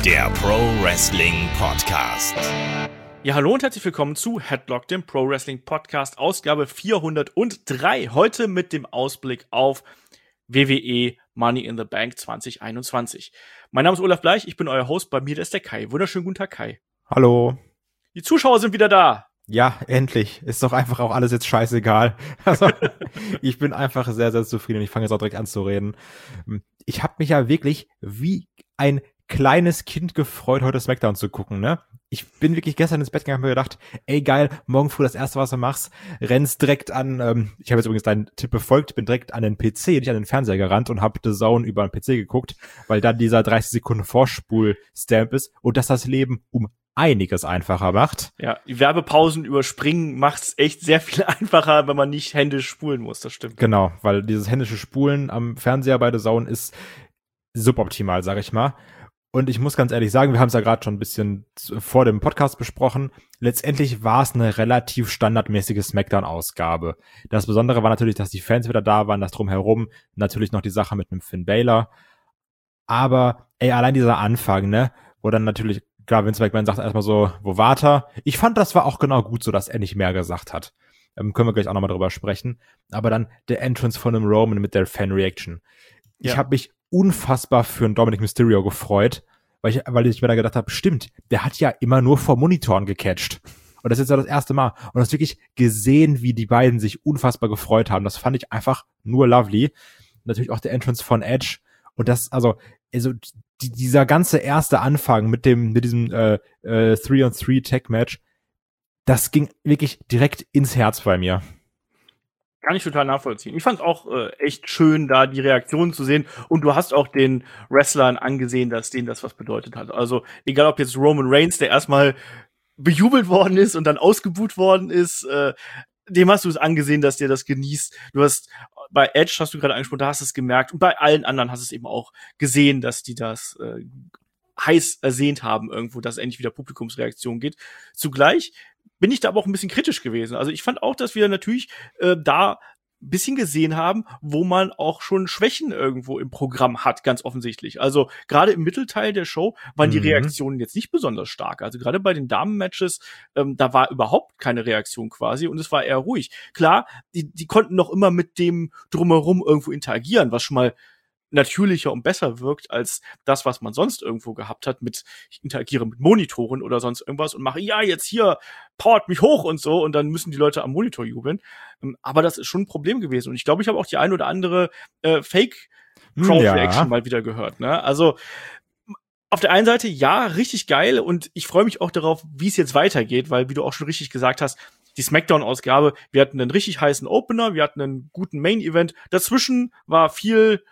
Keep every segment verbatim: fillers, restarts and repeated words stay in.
der Pro Wrestling Podcast. Ja, hallo und herzlich willkommen zu Headlock, dem Pro Wrestling Podcast, Ausgabe vierhundertdrei. Heute mit dem Ausblick auf W W E Money in the Bank zwanzig einundzwanzig. Mein Name ist Olaf Bleich, ich bin euer Host, bei mir ist der Kai. Wunderschönen guten Tag, Kai. Hallo. Die Zuschauer sind wieder da. Ja, endlich. Ist doch einfach auch alles jetzt scheißegal. Also, ich bin einfach sehr, sehr zufrieden und ich fange jetzt auch direkt an zu reden. Ich habe mich ja wirklich wie ein kleines Kind gefreut, heute SmackDown zu gucken, ne? Ich bin wirklich gestern ins Bett gegangen und habe mir gedacht, ey geil, morgen früh das erste, was du machst, rennst direkt an, ähm, ich habe jetzt übrigens deinen Tipp befolgt, bin direkt an den P C, nicht an den Fernseher gerannt und habe The Zone über den P C geguckt, weil da dieser dreißig Sekunden Vorspul-Stamp ist und dass das Leben um einiges einfacher macht. Ja, die Werbepausen überspringen macht's echt sehr viel einfacher, wenn man nicht händisch spulen muss, das stimmt. Genau, weil dieses händische Spulen am Fernseher bei The Zone ist suboptimal, sag ich mal. Und ich muss ganz ehrlich sagen, wir haben es ja gerade schon ein bisschen vor dem Podcast besprochen. Letztendlich war es eine relativ standardmäßige Smackdown-Ausgabe. Das Besondere war natürlich, dass die Fans wieder da waren, das drumherum. Natürlich noch die Sache mit einem Finn Balor. Aber, ey, allein dieser Anfang, ne, wo dann natürlich, klar, Vince McMahon sagt erstmal so, wo wart er? Ich fand, das war auch genau gut so, dass er nicht mehr gesagt hat. Ähm, können wir gleich auch nochmal drüber sprechen. Aber dann der Entrance von einem Roman mit der Fan-Reaction. Ich Ja. habe mich unfassbar für einen Dominic Mysterio gefreut, weil ich, weil ich mir da gedacht habe, stimmt, der hat ja immer nur vor Monitoren gecatcht. Und das ist ja das erste Mal. Und das wirklich gesehen, wie die beiden sich unfassbar gefreut haben. Das fand ich einfach nur lovely. Natürlich auch der Entrance von Edge. Und das, also, also die, dieser ganze erste Anfang mit dem, mit diesem äh, äh, three on three Tag Match, das ging wirklich direkt ins Herz bei mir. Kann ich total nachvollziehen. Ich fand es auch äh, echt schön, da die Reaktionen zu sehen. Und du hast auch den Wrestlern angesehen, dass denen das was bedeutet hat. Also egal, ob jetzt Roman Reigns, der erstmal bejubelt worden ist und dann ausgebuht worden ist, äh, dem hast du es angesehen, dass der das genießt. Du hast bei Edge, hast du gerade angesprochen, da hast du es gemerkt. Und bei allen anderen hast du es eben auch gesehen, dass die das äh, heiß ersehnt haben irgendwo, dass es endlich wieder Publikumsreaktion geht. Zugleich bin ich da aber auch ein bisschen kritisch gewesen. Also ich fand auch, dass wir natürlich äh, da ein bisschen gesehen haben, wo man auch schon Schwächen irgendwo im Programm hat, ganz offensichtlich. Also gerade im Mittelteil der Show waren die Mhm. Reaktionen jetzt nicht besonders stark. Also gerade bei den Damen-Matches, ähm, da war überhaupt keine Reaktion quasi und es war eher ruhig. Klar, die, die konnten noch immer mit dem Drumherum irgendwo interagieren, was schon mal natürlicher und besser wirkt als das, was man sonst irgendwo gehabt hat mit, ich interagiere mit Monitoren oder sonst irgendwas und mache, ja, jetzt hier, powert mich hoch und so und dann müssen die Leute am Monitor jubeln. Ähm, Aber das ist schon ein Problem gewesen und ich glaube, ich habe auch die ein oder andere äh, Fake-Crowd-Reaction Ja. mal wieder gehört. Ne? Also auf der einen Seite, ja, richtig geil und ich freue mich auch darauf, wie es jetzt weitergeht, weil, wie du auch schon richtig gesagt hast, die Smackdown-Ausgabe, wir hatten einen richtig heißen Opener, wir hatten einen guten Main-Event, dazwischen war viel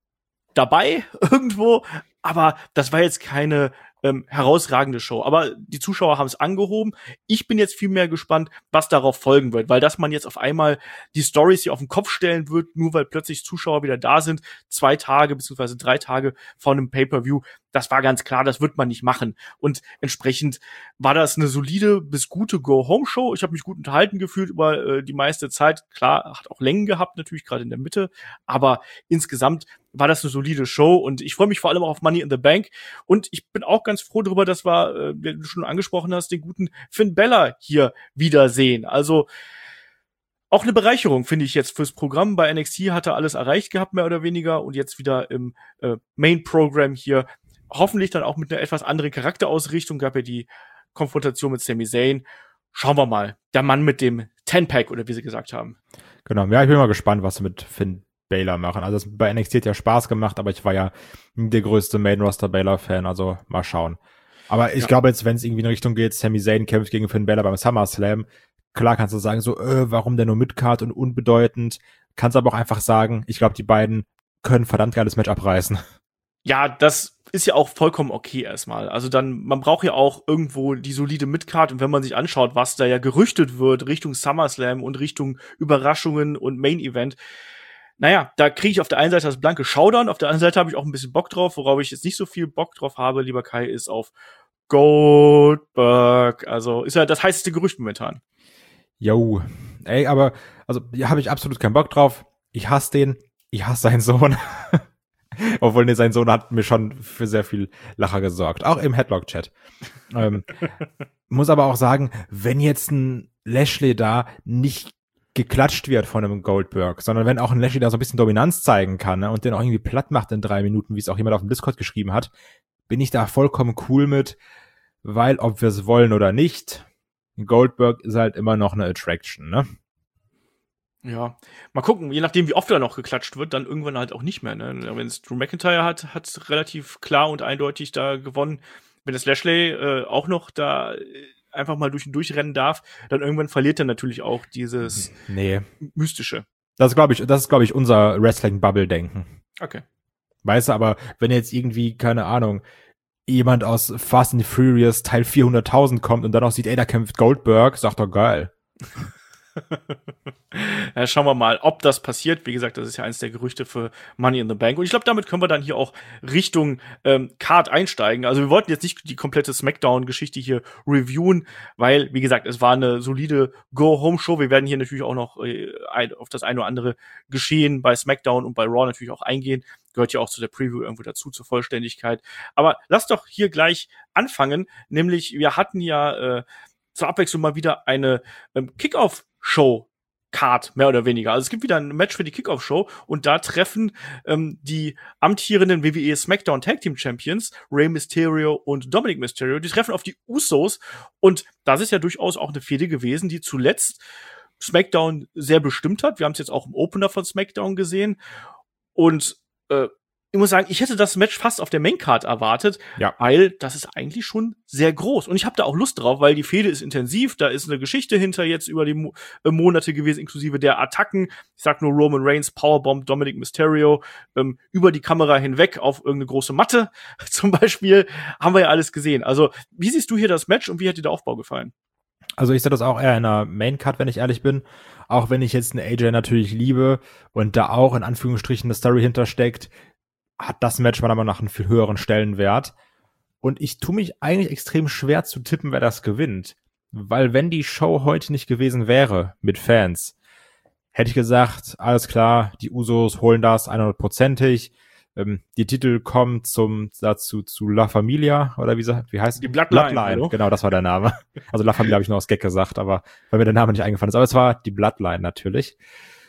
dabei irgendwo, aber das war jetzt keine ähm, herausragende Show. Aber die Zuschauer haben es angehoben. Ich bin jetzt viel mehr gespannt, was darauf folgen wird, weil dass man jetzt auf einmal die Storys hier auf den Kopf stellen wird, nur weil plötzlich Zuschauer wieder da sind, zwei Tage beziehungsweise drei Tage vor einem Pay-Per-View, das war ganz klar, das wird man nicht machen. Und entsprechend war das eine solide bis gute Go-Home-Show. Ich habe mich gut unterhalten gefühlt über äh, die meiste Zeit. Klar, hat auch Längen gehabt, natürlich gerade in der Mitte. Aber insgesamt war das eine solide Show. Und ich freue mich vor allem auch auf Money in the Bank. Und ich bin auch ganz froh darüber, dass wir, äh, wie du schon angesprochen hast, den guten Finn Balor hier wiedersehen. Also auch eine Bereicherung, finde ich jetzt fürs Programm. Bei N X T hat er alles erreicht gehabt, mehr oder weniger. Und jetzt wieder im äh, Main-Program hier. Hoffentlich dann auch mit einer etwas anderen Charakterausrichtung. Gab ja die Konfrontation mit Sami Zayn. Schauen wir mal. Der Mann mit dem Ten-Pack, oder wie sie gesagt haben. Genau, ja, ich bin mal gespannt, was sie mit Finn Balor machen. Also das, bei N X T hat ja Spaß gemacht, aber ich war ja der größte Main-Roster-Balor-Fan, also mal schauen. Aber ich Ja. glaube jetzt, wenn es irgendwie in Richtung geht, Sami Zayn kämpft gegen Finn Balor beim SummerSlam, klar kannst du sagen, so, äh, warum denn nur Midcard und unbedeutend? Kannst aber auch einfach sagen, ich glaube, die beiden können verdammt geiles Match abreißen. Ja, das ist ja auch vollkommen okay erstmal. Also dann, man braucht ja auch irgendwo die solide Midcard und wenn man sich anschaut, was da ja gerüchtet wird Richtung SummerSlam und Richtung Überraschungen und Main Event, naja, da kriege ich auf der einen Seite das blanke Showdown, auf der anderen Seite habe ich auch ein bisschen Bock drauf, worauf ich jetzt nicht so viel Bock drauf habe, lieber Kai, ist auf Goldberg. Also ist ja das heißeste Gerücht momentan. Jo, ey, aber, also, ja, habe ich absolut keinen Bock drauf. Ich hasse den. Ich hasse seinen Sohn. Obwohl, nee, sein Sohn hat mir schon für sehr viel Lacher gesorgt. Auch im Headlock-Chat. ähm, muss aber auch sagen, wenn jetzt ein Lashley da nicht geklatscht wird von einem Goldberg, sondern wenn auch ein Lashley da so ein bisschen Dominanz zeigen kann, ne, und den auch irgendwie platt macht in drei Minuten, wie es auch jemand auf dem Discord geschrieben hat, bin ich da vollkommen cool mit, weil ob wir es wollen oder nicht, Goldberg ist halt immer noch eine Attraction, ne? Ja, mal gucken, je nachdem, wie oft da noch geklatscht wird, dann irgendwann halt auch nicht mehr. Ne? Wenn es Drew McIntyre hat, hat es relativ klar und eindeutig da gewonnen. Wenn das Lashley äh, auch noch da äh, einfach mal durch und durchrennen darf, dann irgendwann verliert er natürlich auch dieses nee. Mystische. Das glaube ich, das ist, glaube ich, unser Wrestling-Bubble-Denken. Okay. Weißt du, aber wenn jetzt irgendwie, keine Ahnung, jemand aus Fast and Furious Teil vierhunderttausend kommt und dann auch sieht, ey, da kämpft Goldberg, sagt doch geil. Ja, schauen wir mal, ob das passiert. Wie gesagt, das ist ja eins der Gerüchte für Money in the Bank. Und ich glaube, damit können wir dann hier auch Richtung ähm, Card einsteigen. Also wir wollten jetzt nicht die komplette SmackDown-Geschichte hier reviewen, weil, wie gesagt, es war eine solide Go-Home-Show. Wir werden hier natürlich auch noch äh, ein, auf das eine oder andere Geschehen bei SmackDown und bei Raw natürlich auch eingehen. Gehört ja auch zu der Preview irgendwo dazu, zur Vollständigkeit. Aber lass doch hier gleich anfangen. Nämlich, wir hatten ja äh, zur Abwechslung mal wieder eine ähm, Kickoff-Show-Card, mehr oder weniger. Also es gibt wieder ein Match für die Kickoff-Show und da treffen ähm, die amtierenden W W E SmackDown Tag Team Champions, Rey Mysterio und Dominic Mysterio, die treffen auf die Usos und das ist ja durchaus auch eine Fehde gewesen, die zuletzt SmackDown sehr bestimmt hat. Wir haben es jetzt auch im Opener von SmackDown gesehen und äh, ich muss sagen, ich hätte das Match fast auf der Maincard erwartet, ja. weil das ist eigentlich schon sehr groß. Und ich habe da auch Lust drauf, weil die Fehde ist intensiv, da ist eine Geschichte hinter jetzt über die Mo- äh, Monate gewesen, inklusive der Attacken. Ich sag nur Roman Reigns, Powerbomb, Dominic Mysterio, ähm, über die Kamera hinweg auf irgendeine große Matte zum Beispiel, haben wir ja alles gesehen. Also, wie siehst du hier das Match und wie hat dir der Aufbau gefallen? Also ich sehe das auch eher in einer Maincard, wenn ich ehrlich bin. Auch wenn ich jetzt einen A J natürlich liebe und da auch in Anführungsstrichen eine Story hintersteckt, hat das Match meiner Meinung nach einen viel höheren Stellenwert. Und ich tue mich eigentlich extrem schwer zu tippen, wer das gewinnt. Weil wenn die Show heute nicht gewesen wäre mit Fans, hätte ich gesagt, alles klar, die Usos holen das hundertprozentig. Ähm, die Titel kommen zum dazu zu La Familia, oder wie, wie heißt es? Die Bloodline. Bloodline, genau, das war der Name. Also La Familia habe ich nur aus Gag gesagt, aber weil mir der Name nicht eingefallen ist. Aber es war die Bloodline natürlich.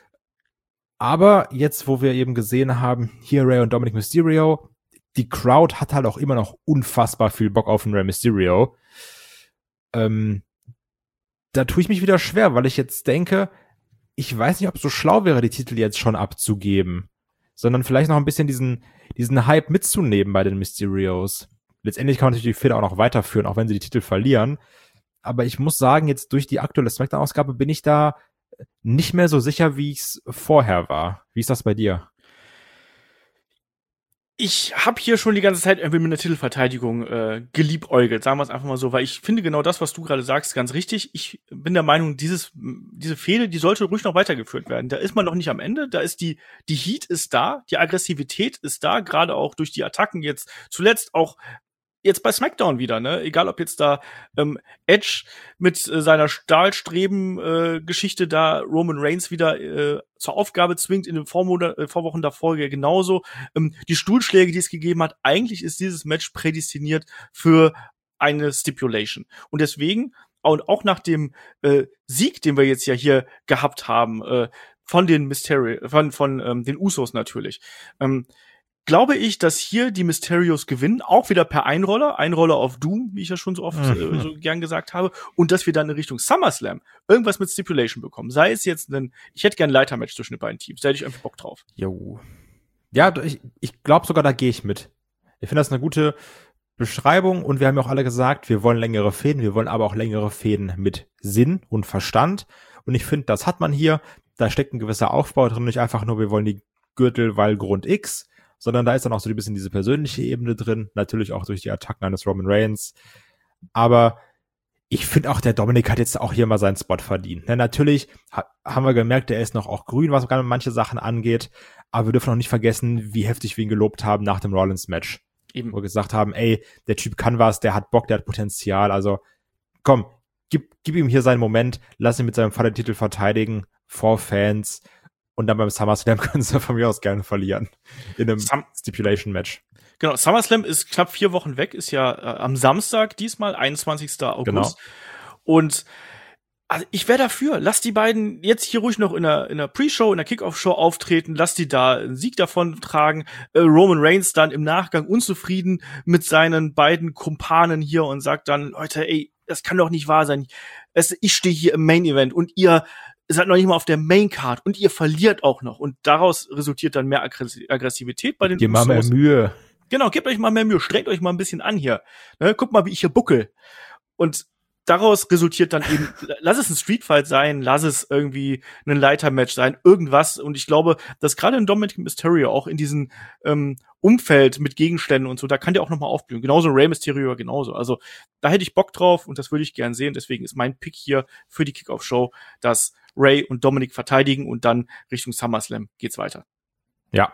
Aber jetzt, wo wir eben gesehen haben, hier Rey und Dominic Mysterio, die Crowd hat halt auch immer noch unfassbar viel Bock auf den Rey Mysterio. Ähm, da tue ich mich wieder schwer, weil ich jetzt denke, ich weiß nicht, ob es so schlau wäre, die Titel jetzt schon abzugeben, sondern vielleicht noch ein bisschen diesen, diesen Hype mitzunehmen bei den Mysterios. Letztendlich kann man natürlich die Fehde auch noch weiterführen, auch wenn sie die Titel verlieren. Aber ich muss sagen, jetzt durch die aktuelle SmackDown-Ausgabe bin ich da nicht mehr so sicher, wie ich es vorher war. Wie ist das bei dir? Ich habe hier schon die ganze Zeit irgendwie mit einer Titelverteidigung äh, geliebäugelt, sagen wir es einfach mal so, weil ich finde genau das, was du gerade sagst, ganz richtig. Ich bin der Meinung, dieses diese Fehde, die sollte ruhig noch weitergeführt werden. Da ist man noch nicht am Ende, da ist die die Heat ist da, die Aggressivität ist da, gerade auch durch die Attacken jetzt zuletzt auch jetzt bei SmackDown wieder, ne? Egal, ob jetzt da ähm, Edge mit äh, seiner Stahlstreben-Geschichte äh, da Roman Reigns wieder äh, zur Aufgabe zwingt, in den Vormonat, äh, Vorwochen davor ja genauso. Ähm, die Stuhlschläge, die es gegeben hat, eigentlich ist dieses Match prädestiniert für eine Stipulation. Und deswegen, und auch nach dem äh, Sieg, den wir jetzt ja hier gehabt haben, äh, von den Mysterio, von, von ähm, den Usos natürlich, ähm, glaube ich, dass hier die Mysterios gewinnen, auch wieder per Einroller, Einroller auf Doom, wie ich ja schon so oft Mhm. äh, so gern gesagt habe, und dass wir dann in Richtung SummerSlam irgendwas mit Stipulation bekommen. Sei es jetzt ein, ich hätte gern ein Leitermatch zwischen den beiden Teams, da hätte ich irgendwie Bock drauf. Jo. Ja, ich, ich glaube sogar, da gehe ich mit. Ich finde das eine gute Beschreibung und wir haben ja auch alle gesagt, wir wollen längere Fäden, wir wollen aber auch längere Fäden mit Sinn und Verstand. Und ich finde, das hat man hier. Da steckt ein gewisser Aufbau drin, nicht einfach nur, wir wollen die Gürtel, weil Grund X, sondern da ist dann auch so ein bisschen diese persönliche Ebene drin, natürlich auch durch die Attacken eines Roman Reigns. Aber ich finde auch, der Dominik hat jetzt auch hier mal seinen Spot verdient. Ja, natürlich ha- haben wir gemerkt, der ist noch auch grün, was manche Sachen angeht, aber wir dürfen noch nicht vergessen, wie heftig wir ihn gelobt haben nach dem Rollins-Match. Eben. Wo wir gesagt haben, ey, der Typ kann was, der hat Bock, der hat Potenzial, also komm, gib, gib ihm hier seinen Moment, lass ihn mit seinem Vatertitel verteidigen vor Fans Und dann beim SummerSlam können sie von mir aus gerne verlieren. In einem Sum- Stipulation-Match. Genau, SummerSlam ist knapp vier Wochen weg, ist ja äh, am Samstag diesmal, einundzwanzigsten August. Genau. Und also ich wäre dafür, lass die beiden jetzt hier ruhig noch in der, in der Pre-Show, in der Kickoff-Show auftreten, lass die da einen Sieg davon tragen. Äh, Roman Reigns dann im Nachgang unzufrieden mit seinen beiden Kumpanen hier und sagt dann, Leute, ey, das kann doch nicht wahr sein. Es, ich stehe hier im Main-Event und ihr seid noch nicht mal auf der Main-Card und ihr verliert auch noch. Und daraus resultiert dann mehr Aggress- Aggressivität bei den Gib mal mehr Usos. Mühe. Genau, gebt euch mal mehr Mühe, strengt euch mal ein bisschen an hier. Ne, guckt mal, wie ich hier buckel. Und daraus resultiert dann eben, lass es ein Streetfight sein, lass es irgendwie ein Leitermatch sein, irgendwas. Und ich glaube, dass gerade in Dominic Mysterio auch in diesem ähm, Umfeld mit Gegenständen und so, da kann der auch noch mal aufblühen. Genauso Rey Mysterio genauso. Also da hätte ich Bock drauf und das würde ich gern sehen. Deswegen ist mein Pick hier für die Kickoff-Show, dass Rey und Dominic verteidigen und dann Richtung SummerSlam geht's weiter. Ja.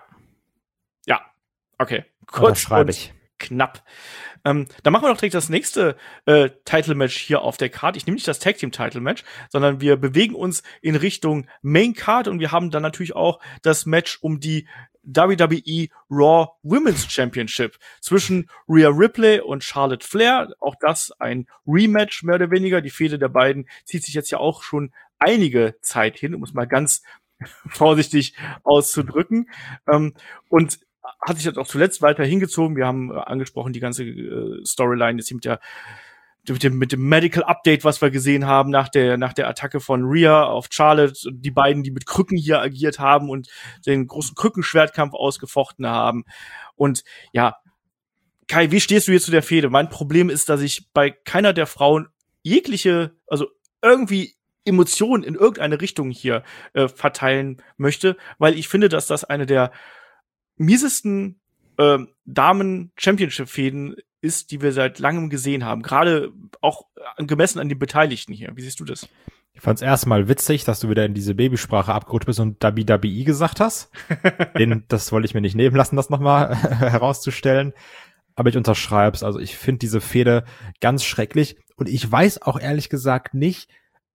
Ja, okay. Das Kurz schreibe und ich. knapp. Ähm, dann machen wir doch direkt das nächste äh, Title-Match hier auf der Card. Ich nehme nicht das Tag-Team-Title-Match, sondern wir bewegen uns in Richtung Main-Card und wir haben dann natürlich auch das Match um die W W E Raw Women's Championship zwischen Rhea Ripley und Charlotte Flair. Auch das ein Rematch, mehr oder weniger. Die Fehde der beiden zieht sich jetzt ja auch schon einige Zeit hin, um es mal ganz vorsichtig auszudrücken. Ähm, und hat sich jetzt auch zuletzt weiter hingezogen. Wir haben äh, angesprochen die ganze äh, Storyline jetzt mit der mit dem, mit dem Medical Update, was wir gesehen haben nach der nach der Attacke von Rhea auf Charlotte, die beiden, die mit Krücken hier agiert haben und den großen Krückenschwertkampf ausgefochten haben. Und ja, Kai, wie stehst du jetzt zu der Fehde? Mein Problem ist, dass ich bei keiner der Frauen jegliche, also irgendwie Emotionen in irgendeine Richtung hier äh, verteilen möchte, weil ich finde, dass das eine der miesesten äh, Damen-Championship-Fäden ist, die wir seit langem gesehen haben. Gerade auch gemessen an den Beteiligten hier. Wie siehst du das? Ich fand's erstmal witzig, dass du wieder in diese Babysprache abgerutscht bist und W W E gesagt hast. Den, das wollte ich mir nicht nehmen lassen, das nochmal herauszustellen. Aber ich unterschreib's. Also ich finde diese Fehde ganz schrecklich. Und ich weiß auch ehrlich gesagt nicht,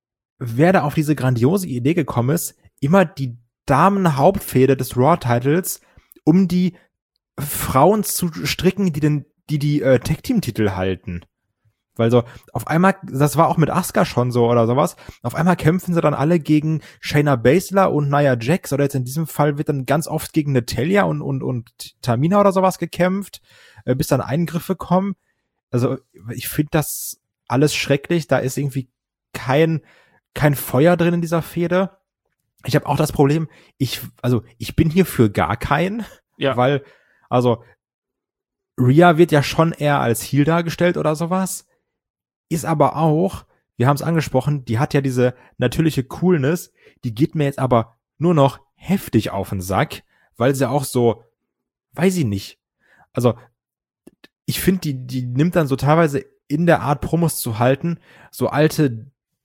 wer da auf diese grandiose Idee gekommen ist, immer die Damen-Hauptfehde des Raw-Titles um die Frauen zu stricken, die den, die die äh, Tag-Team-Titel halten. Weil so, auf einmal, das war auch mit Asuka schon so oder sowas, auf einmal kämpfen sie dann alle gegen Shayna Baszler und Nia Jax, oder jetzt in diesem Fall wird dann ganz oft gegen Natalya und, und, und Tamina oder sowas gekämpft, äh, bis dann Eingriffe kommen. Also, ich finde das alles schrecklich, da ist irgendwie kein, kein Feuer drin in dieser Fehde. Ich habe auch das Problem, ich, also ich bin hier für gar keinen, Ja. weil, also Rhea wird ja schon eher als Heel dargestellt oder sowas, ist aber auch, wir haben es angesprochen, die hat ja diese natürliche Coolness, die geht mir jetzt aber nur noch heftig auf den Sack, weil sie auch so, weiß ich nicht, also ich finde, die, die nimmt dann so teilweise in der Art Promos zu halten, so alte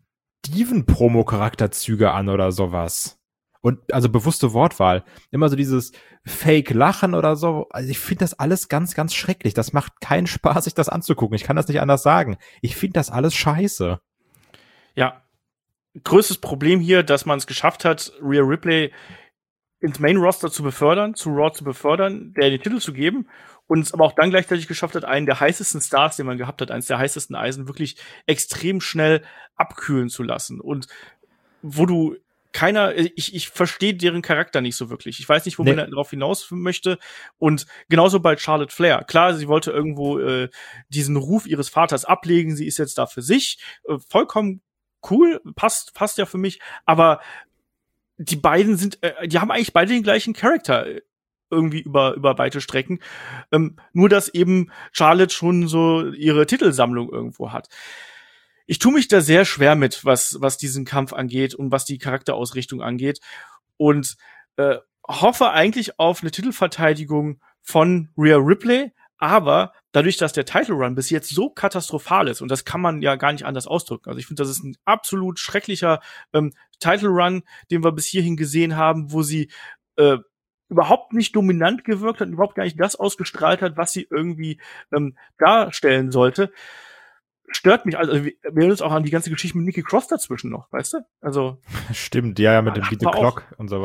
Diven-Promo-Charakterzüge an oder sowas. Und also bewusste Wortwahl. Immer so dieses Fake-Lachen oder so. Also ich finde das alles ganz, ganz schrecklich. Das macht keinen Spaß, sich das anzugucken. Ich kann das nicht anders sagen. Ich finde das alles scheiße. Ja. Größtes Problem hier, dass man es geschafft hat, Rhea Ripley ins Main-Roster zu befördern, zu Raw zu befördern, der den Titel zu geben und es aber auch dann gleichzeitig geschafft hat, einen der heißesten Stars, den man gehabt hat, eines der heißesten Eisen, wirklich extrem schnell abkühlen zu lassen. Und wo du keiner, ich, ich verstehe deren Charakter nicht so wirklich. Ich weiß nicht, wo nee. man darauf hinaus möchte. Und genauso bei Charlotte Flair. Klar, sie wollte irgendwo äh, diesen Ruf ihres Vaters ablegen. Sie ist jetzt da für sich. Äh, vollkommen cool, passt, passt ja für mich. Aber die beiden sind, äh, die haben eigentlich beide den gleichen Charakter irgendwie über über weite Strecken. Ähm, nur, dass eben Charlotte schon so ihre Titelsammlung irgendwo hat. Ich tue mich da sehr schwer mit, was was diesen Kampf angeht und was die Charakterausrichtung angeht und äh, hoffe eigentlich auf eine Titelverteidigung von Rhea Ripley, aber dadurch, dass der Title Run bis jetzt so katastrophal ist und das kann man ja gar nicht anders ausdrücken. Also ich finde, das ist ein absolut schrecklicher ähm, Title Run, den wir bis hierhin gesehen haben, wo sie äh, überhaupt nicht dominant gewirkt hat, überhaupt gar nicht das ausgestrahlt hat, was sie irgendwie ähm, darstellen sollte. Stört mich, also wir erinnern uns auch an die ganze Geschichte mit Nikki Cross dazwischen noch, weißt du? Also stimmt, ja, ja, mit dem Beat the Clock und sowas.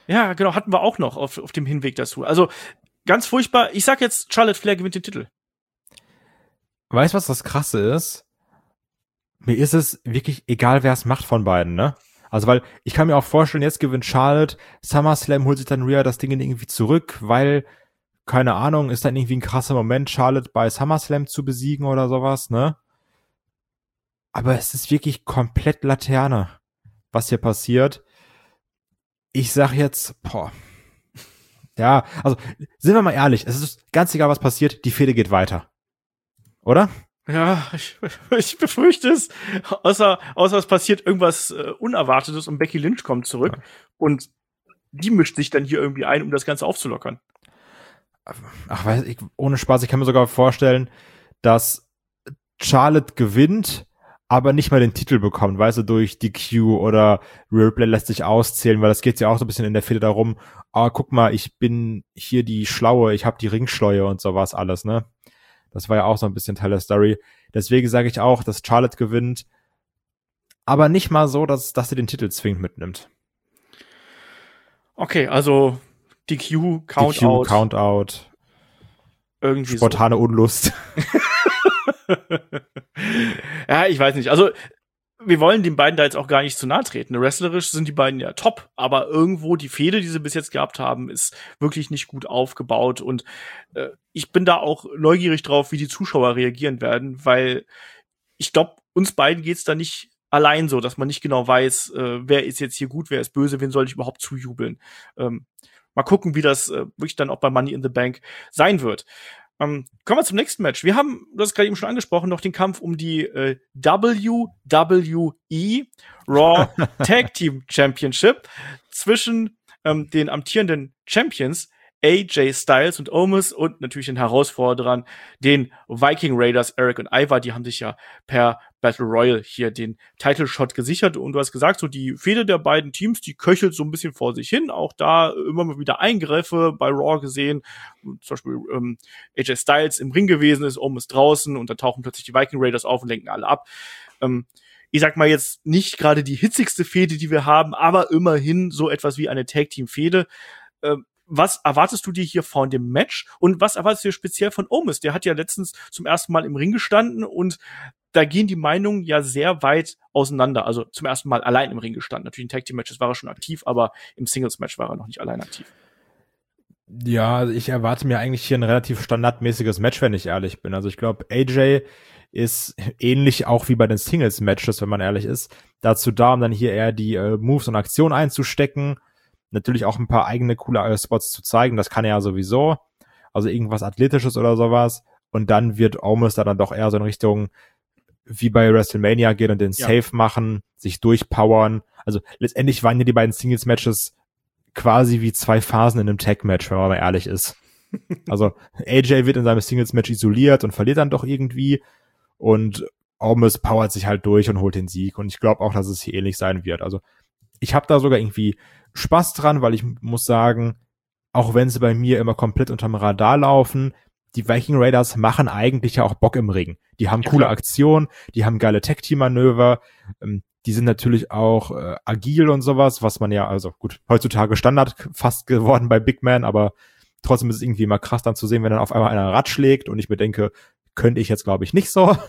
Ja, genau, hatten wir auch noch auf, auf dem Hinweg dazu. Also, ganz furchtbar. Ich sag jetzt, Charlotte Flair gewinnt den Titel. Weißt du, was das Krasse ist? Mir ist es wirklich egal, wer es macht von beiden, ne? Also, weil ich kann mir auch vorstellen, jetzt gewinnt Charlotte, SummerSlam holt sich dann Rhea das Ding irgendwie zurück, weil, keine Ahnung, ist dann irgendwie ein krasser Moment, Charlotte bei SummerSlam zu besiegen oder sowas, ne? Aber es ist wirklich komplett Laterne, was hier passiert. Ich sag jetzt, boah. Ja, also, sind wir mal ehrlich, es ist ganz egal, was passiert, die Fehde geht weiter. Oder? Ja, ich, ich befürchte es. Außer, außer es passiert irgendwas äh, Unerwartetes und Becky Lynch kommt zurück ja. und die mischt sich dann hier irgendwie ein, um das Ganze aufzulockern. Ach, weiß ich, ohne Spaß, ich kann mir sogar vorstellen, dass Charlotte gewinnt, aber nicht mal den Titel bekommt, weißt du, durch D Q oder Ripley lässt sich auszählen, weil das geht ja auch so ein bisschen in der Fehde darum, ah, guck mal, ich bin hier die Schlaue, ich habe die Ringschleue und sowas alles, ne? Das war ja auch so ein bisschen Teil der Story. Deswegen sage ich auch, dass Charlotte gewinnt, aber nicht mal so, dass, dass sie den Titel zwingend mitnimmt. Okay, also D Q, Count D Q, Out. Count Out. Irgendwie spontane so. Unlust. Ja, ich weiß nicht. Also, wir wollen den beiden da jetzt auch gar nicht zu nahe treten. Wrestlerisch sind die beiden ja top, aber irgendwo die Fehde, die sie bis jetzt gehabt haben, ist wirklich nicht gut aufgebaut. Und äh, ich bin da auch neugierig drauf, wie die Zuschauer reagieren werden, weil ich glaube, uns beiden geht's da nicht allein so, dass man nicht genau weiß, äh, wer ist jetzt hier gut, wer ist böse, wen soll ich überhaupt zujubeln. Ähm, mal gucken, wie das äh, wirklich dann auch bei Money in the Bank sein wird. Um, kommen wir zum nächsten Match. Wir haben, du hast gerade eben schon angesprochen, noch den Kampf um die äh, W W E Raw Tag Team Championship zwischen ähm, den amtierenden Champions A J Styles und Omos und natürlich den Herausforderern, den Viking Raiders, Eric und Ivar. Die haben sich ja per Battle Royal hier den Title Shot gesichert. Und du hast gesagt, so die Fehde der beiden Teams, die köchelt so ein bisschen vor sich hin. Auch da immer mal wieder Eingriffe bei Raw gesehen. Zum Beispiel ähm, A J Styles im Ring gewesen ist, Omos draußen und dann tauchen plötzlich die Viking Raiders auf und lenken alle ab. Ähm, ich sag mal jetzt nicht gerade die hitzigste Fehde, die wir haben, aber immerhin so etwas wie eine Tag-Team-Fehde. Ähm, Was erwartest du dir hier von dem Match und was erwartest du dir speziell von Omos? Der hat ja letztens zum ersten Mal im Ring gestanden und da gehen die Meinungen ja sehr weit auseinander. Also zum ersten Mal allein im Ring gestanden. Natürlich in Tag-Team-Matches war er schon aktiv, aber im Singles-Match war er noch nicht allein aktiv. Ja, also ich erwarte mir eigentlich hier ein relativ standardmäßiges Match, wenn ich ehrlich bin. Also ich glaube, A J ist ähnlich auch wie bei den Singles-Matches, wenn man ehrlich ist, dazu da, um dann hier eher die äh, Moves und Aktionen einzustecken. Natürlich auch ein paar eigene coole äh, Spots zu zeigen, das kann er ja sowieso. Also irgendwas Athletisches oder sowas. Und dann wird Omos da dann doch eher so in Richtung wie bei WrestleMania gehen und den ja. Save machen, sich durchpowern. Also letztendlich waren ja die beiden Singles-Matches quasi wie zwei Phasen in einem Tag-Match, wenn man mal ehrlich ist. Also A J wird in seinem Singles-Match isoliert und verliert dann doch irgendwie und Omos powert sich halt durch und holt den Sieg. Und ich glaube auch, dass es hier ähnlich sein wird. Also ich habe da sogar irgendwie Spaß dran, weil ich muss sagen, auch wenn sie bei mir immer komplett unterm Radar laufen, die Viking Raiders machen eigentlich ja auch Bock im Ring. Die haben ja, coole klar. Aktionen, die haben geile Tag-Team-Manöver, ähm, die sind natürlich auch äh, agil und sowas, was man ja, also gut, heutzutage Standard fast geworden bei Big Man, aber trotzdem ist es irgendwie immer krass dann zu sehen, wenn dann auf einmal einer Rad schlägt und ich mir denke, könnte ich jetzt glaube ich nicht so.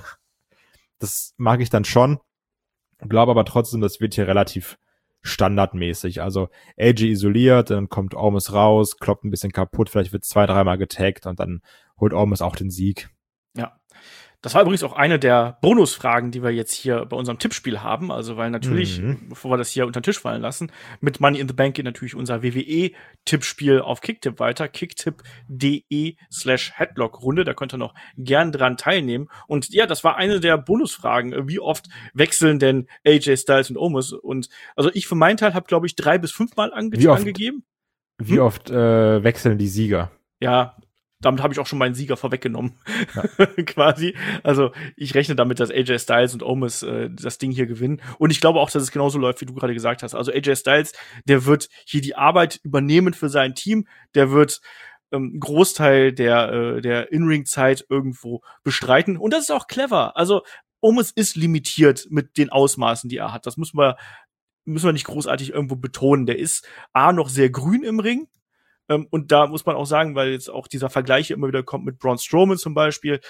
Das mag ich dann schon, glaube aber trotzdem, das wird hier relativ standardmäßig. Also A J isoliert, dann kommt Omos raus, kloppt ein bisschen kaputt, vielleicht wird zwei, dreimal getaggt und dann holt Omos auch den Sieg. Ja. Das war übrigens auch eine der Bonusfragen, die wir jetzt hier bei unserem Tippspiel haben. Also, weil natürlich, mhm. bevor wir das hier unter den Tisch fallen lassen, mit Money in the Bank geht natürlich unser W W E-Tippspiel auf Kicktipp weiter. Kicktipp.de slash Headlock-Runde. Da könnt ihr noch gern dran teilnehmen. Und ja, das war eine der Bonusfragen. Wie oft wechseln denn A J Styles und Omos? Und also ich für meinen Teil habe, glaube ich, drei bis fünfmal ange- wie oft, angegeben. Wie hm? oft äh, wechseln die Sieger? Ja, damit habe ich auch schon meinen Sieger vorweggenommen, ja. quasi. Also ich rechne damit, dass A J Styles und Omos äh, das Ding hier gewinnen. Und ich glaube auch, dass es genauso läuft, wie du gerade gesagt hast. Also A J Styles, der wird hier die Arbeit übernehmen für sein Team. Der wird ähm, einen Großteil der äh, der In-Ring-Zeit irgendwo bestreiten. Und das ist auch clever. Also Omos ist limitiert mit den Ausmaßen, die er hat. Das müssen wir müssen wir nicht großartig irgendwo betonen. Der ist A, noch sehr grün im Ring. Ähm, und da muss man auch sagen, weil jetzt auch dieser Vergleich immer wieder kommt mit Braun Strowman zum Beispiel.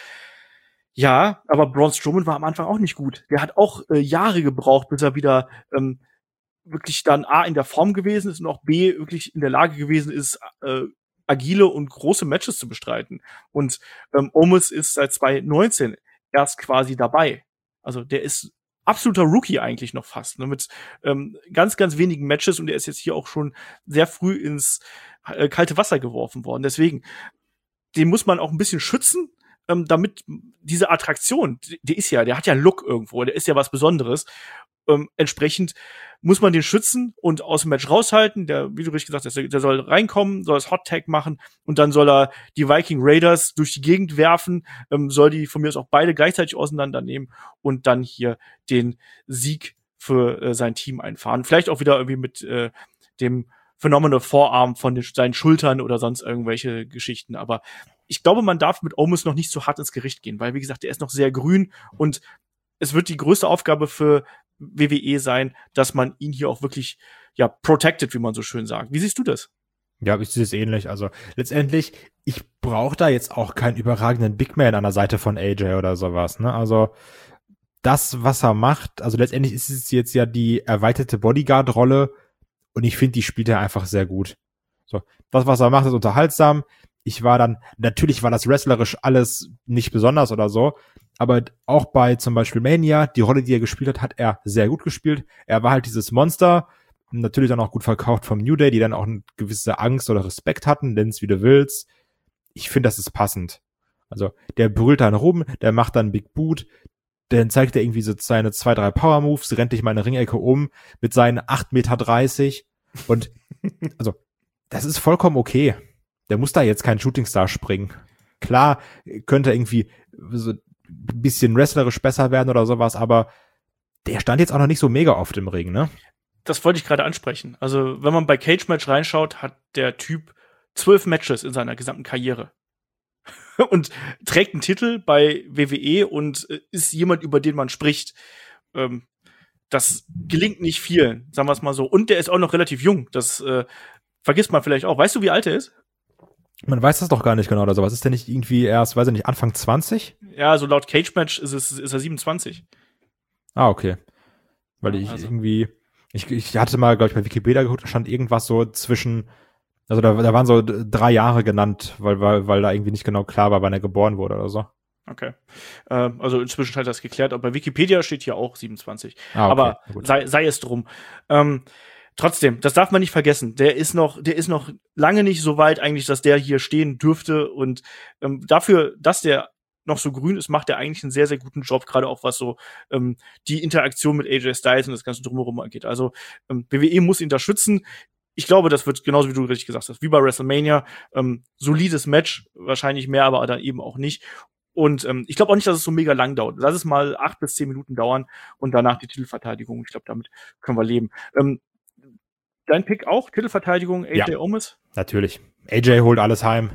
Ja, aber Braun Strowman war am Anfang auch nicht gut. Der hat auch äh, Jahre gebraucht, bis er wieder ähm, wirklich dann A, in der Form gewesen ist und auch B, wirklich in der Lage gewesen ist, äh, agile und große Matches zu bestreiten. Und ähm, Omos ist seit zwanzig neunzehn erst quasi dabei. Also der ist absoluter Rookie eigentlich noch fast, ne, mit ähm, ganz, ganz wenigen Matches, und der ist jetzt hier auch schon sehr früh ins äh, kalte Wasser geworfen worden. Deswegen, den muss man auch ein bisschen schützen, ähm, damit diese Attraktion, die, die ist ja, der hat ja einen Look irgendwo, der ist ja was Besonderes. Ähm, entsprechend muss man den schützen und aus dem Match raushalten. Der, wie du richtig gesagt hast, der, der soll reinkommen, soll das Hot Tag machen und dann soll er die Viking Raiders durch die Gegend werfen, ähm, soll die von mir aus auch beide gleichzeitig auseinandernehmen und dann hier den Sieg für äh, sein Team einfahren. Vielleicht auch wieder irgendwie mit äh, dem Phenomenal Vorarm von den, seinen Schultern oder sonst irgendwelche Geschichten. Aber ich glaube, man darf mit Omos noch nicht so hart ins Gericht gehen, weil, wie gesagt, der ist noch sehr grün und es wird die größte Aufgabe für W W E sein, dass man ihn hier auch wirklich, ja, protected, wie man so schön sagt. Wie siehst du das? Ja, ich sehe es ähnlich. Also letztendlich, ich brauche da jetzt auch keinen überragenden Big Man an der Seite von A J oder sowas, ne? Also das, was er macht, also letztendlich ist es jetzt ja die erweiterte Bodyguard-Rolle und ich finde, die spielt er einfach sehr gut. So, das, was er macht, ist unterhaltsam. Ich war dann, natürlich war das wrestlerisch alles nicht besonders oder so, aber auch bei zum Beispiel Mania, die Rolle, die er gespielt hat, hat er sehr gut gespielt. Er war halt dieses Monster, natürlich dann auch gut verkauft vom New Day, die dann auch eine gewisse Angst oder Respekt hatten, nenn's wie du willst. Ich finde, das ist passend. Also, der brüllt dann rum, der macht dann Big Boot, dann zeigt er irgendwie so seine zwei, drei Power-Moves, rennt dich mal in eine Ringecke um mit seinen acht Meter dreißig und, also, das ist vollkommen okay. Der muss da jetzt kein Shootingstar springen. Klar, könnte irgendwie so ein bisschen wrestlerisch besser werden oder sowas, aber der stand jetzt auch noch nicht so mega oft im Ring, ne? Das wollte ich gerade ansprechen. Also, wenn man bei Cage Match reinschaut, hat der Typ zwölf Matches in seiner gesamten Karriere. Und trägt einen Titel bei W W E und ist jemand, über den man spricht. Ähm, das gelingt nicht vielen, sagen wir es mal so. Und der ist auch noch relativ jung. Das äh, vergisst man vielleicht auch. Weißt du, wie alt er ist? Man weiß das doch gar nicht genau oder so. Was ist denn nicht irgendwie erst, weiß ich nicht, Anfang zwanzig? Ja, also laut Cage Match ist es ist er siebenundzwanzig. Ah, okay. Weil ich also. irgendwie, ich, ich hatte mal, glaube ich, bei Wikipedia geguckt, da stand irgendwas so zwischen, also da, da waren so drei Jahre genannt, weil, weil, weil da irgendwie nicht genau klar war, wann er geboren wurde oder so. Okay. Äh, also inzwischen hat das geklärt, aber bei Wikipedia steht hier auch siebenundzwanzig. Ah, okay. Aber sei, sei es drum. Ähm, Trotzdem, das darf man nicht vergessen. Der ist noch, der ist noch lange nicht so weit eigentlich, dass der hier stehen dürfte. Und ähm, dafür, dass der noch so grün ist, macht er eigentlich einen sehr, sehr guten Job, gerade auch was so ähm, die Interaktion mit A J Styles und das Ganze drumherum angeht. Also ähm, W W E muss ihn da schützen. Ich glaube, das wird genauso, wie du richtig gesagt hast, wie bei WrestleMania. Ähm, solides Match, wahrscheinlich mehr, aber dann eben auch nicht. Und ähm, ich glaube auch nicht, dass es so mega lang dauert. Lass es mal acht bis zehn Minuten dauern und danach die Titelverteidigung. Ich glaube, damit können wir leben. Ähm, Dein Pick auch? Titelverteidigung, A J ja, Omos? Natürlich. A J holt alles heim.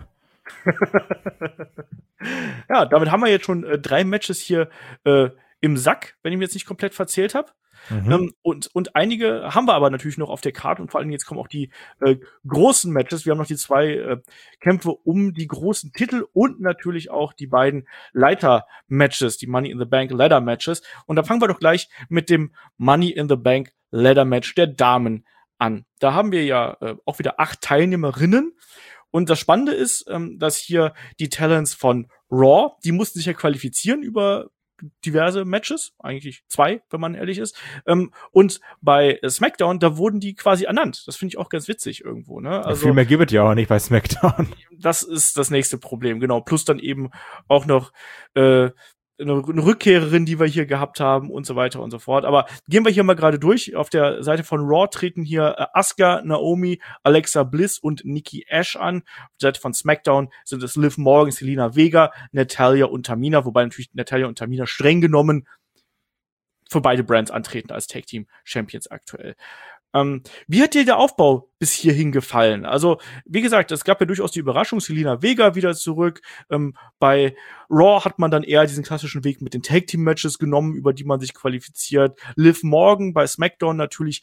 Ja, damit haben wir jetzt schon äh, drei Matches hier äh, im Sack, wenn ich mir jetzt nicht komplett verzählt habe. Mhm. Ähm, und, und einige haben wir aber natürlich noch auf der Karte und vor allem jetzt kommen auch die äh, großen Matches. Wir haben noch die zwei äh, Kämpfe um die großen Titel und natürlich auch die beiden Leiter-Matches, die Money in the Bank Ladder-Matches. Und da fangen wir doch gleich mit dem Money in the Bank Ladder-Match der Damen an. Da haben wir ja äh, auch wieder acht Teilnehmerinnen. Und das Spannende ist, ähm, dass hier die Talents von Raw, die mussten sich ja qualifizieren über diverse Matches, eigentlich zwei, wenn man ehrlich ist. Ähm, und bei SmackDown, da wurden die quasi ernannt. Das finde ich auch ganz witzig irgendwo. Ne? Also, viel mehr gibt es ja auch nicht bei SmackDown. Das ist das nächste Problem, genau. Plus dann eben auch noch äh, eine Rückkehrerin, die wir hier gehabt haben und so weiter und so fort. Aber gehen wir hier mal gerade durch. Auf der Seite von Raw treten hier äh, Asuka, Naomi, Alexa Bliss und Nikki Ash an. Auf der Seite von SmackDown sind es Liv Morgan, Selena Vega, Natalya und Tamina, wobei natürlich Natalya und Tamina streng genommen für beide Brands antreten als Tag Team Champions aktuell. Ähm, wie hat dir der Aufbau bis hierhin gefallen? Also, wie gesagt, es gab ja durchaus die Überraschung, Selena Vega wieder zurück. Ähm, bei Raw hat man dann eher diesen klassischen Weg mit den Tag-Team-Matches genommen, über die man sich qualifiziert. Liv Morgan bei SmackDown natürlich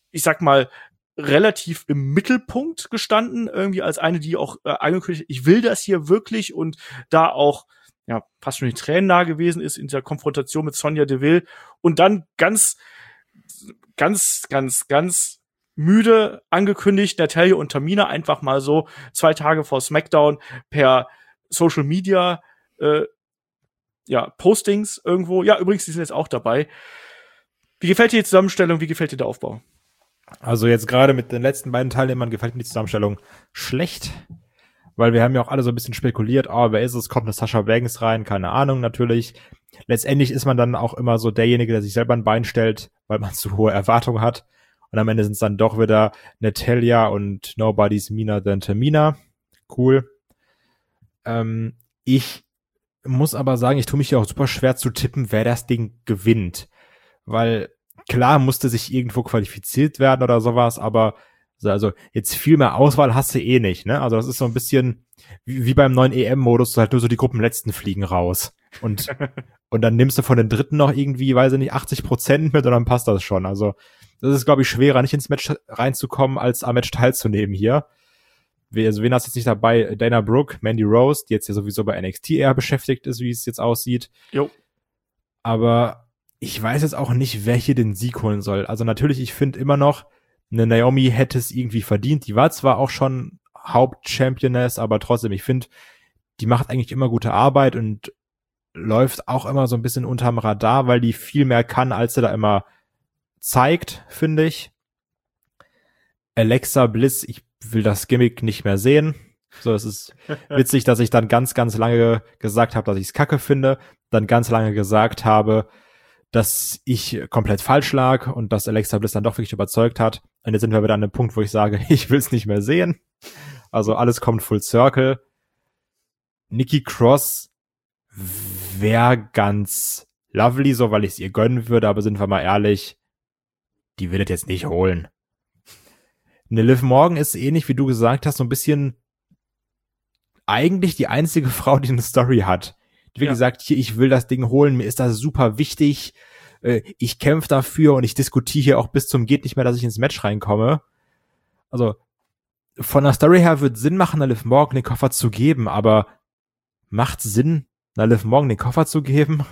ich sag mal, relativ im Mittelpunkt gestanden, irgendwie als eine, die auch äh, angekündigt, ich will das hier wirklich und da auch ja fast schon die Tränen nah gewesen ist in dieser Konfrontation mit Sonya Deville und dann ganz, ganz, ganz, ganz müde angekündigt, Natalya und Tamina einfach mal so zwei Tage vor SmackDown per Social Media äh, ja, Postings irgendwo. Ja, übrigens, die sind jetzt auch dabei. Wie gefällt dir die Zusammenstellung? Wie gefällt dir der Aufbau? Also jetzt gerade mit den letzten beiden Teilnehmern gefällt mir die Zusammenstellung schlecht, weil wir haben ja auch alle so ein bisschen spekuliert, oh, wer ist es? Kommt eine Sasha Banks rein? Keine Ahnung, natürlich. Letztendlich ist man dann auch immer so derjenige, der sich selber ein Bein stellt, weil man zu hohe Erwartungen hat. Und am Ende sind es dann doch wieder Natalya und Nobody's Meaner Than Tamina. Cool. Ähm, ich muss aber sagen, ich tue mich ja auch super schwer zu tippen, wer das Ding gewinnt. Weil klar musste sich irgendwo qualifiziert werden oder sowas, aber also jetzt viel mehr Auswahl hast du eh nicht, ne? Also das ist so ein bisschen wie, wie beim neuen E M-Modus, halt nur so die Gruppenletzten fliegen raus. Und und dann nimmst du von den Dritten noch irgendwie, weiß ich nicht, achtzig Prozent mit und dann passt das schon. Also das ist, glaube ich, schwerer, nicht ins Match reinzukommen, als am Match teilzunehmen hier. Also wen hast du jetzt nicht dabei? Dana Brooke, Mandy Rose, die jetzt ja sowieso bei N X T eher beschäftigt ist, wie es jetzt aussieht. Jo. Aber ich weiß jetzt auch nicht, wer hier den Sieg holen soll. Also natürlich, ich finde immer noch, eine Naomi hätte es irgendwie verdient. Die war zwar auch schon Hauptchampioness, aber trotzdem, ich finde, die macht eigentlich immer gute Arbeit und läuft auch immer so ein bisschen unterm Radar, weil die viel mehr kann, als sie da immer zeigt, finde ich. Alexa Bliss, ich will das Gimmick nicht mehr sehen. So, es ist witzig, dass ich dann ganz, ganz lange gesagt habe, dass ich es kacke finde, dann ganz lange gesagt habe, dass ich komplett falsch lag und dass Alexa Bliss dann doch wirklich überzeugt hat. Und jetzt sind wir wieder an dem Punkt, wo ich sage, ich will es nicht mehr sehen. Also alles kommt full circle. Nikki Cross wäre ganz lovely, so weil ich es ihr gönnen würde, aber sind wir mal ehrlich, die will das jetzt nicht holen. Eine Liv Morgan ist ähnlich, wie du gesagt hast, so ein bisschen eigentlich die einzige Frau, die eine Story hat. Die, wie ja. gesagt, hier, ich will das Ding holen, mir ist das super wichtig, ich kämpfe dafür und ich diskutiere hier auch bis zum geht nicht mehr, dass ich ins Match reinkomme. Also von der Story her wird Sinn machen, einer Liv Morgan den Koffer zu geben, aber macht Sinn, einer Liv Morgan den Koffer zu geben?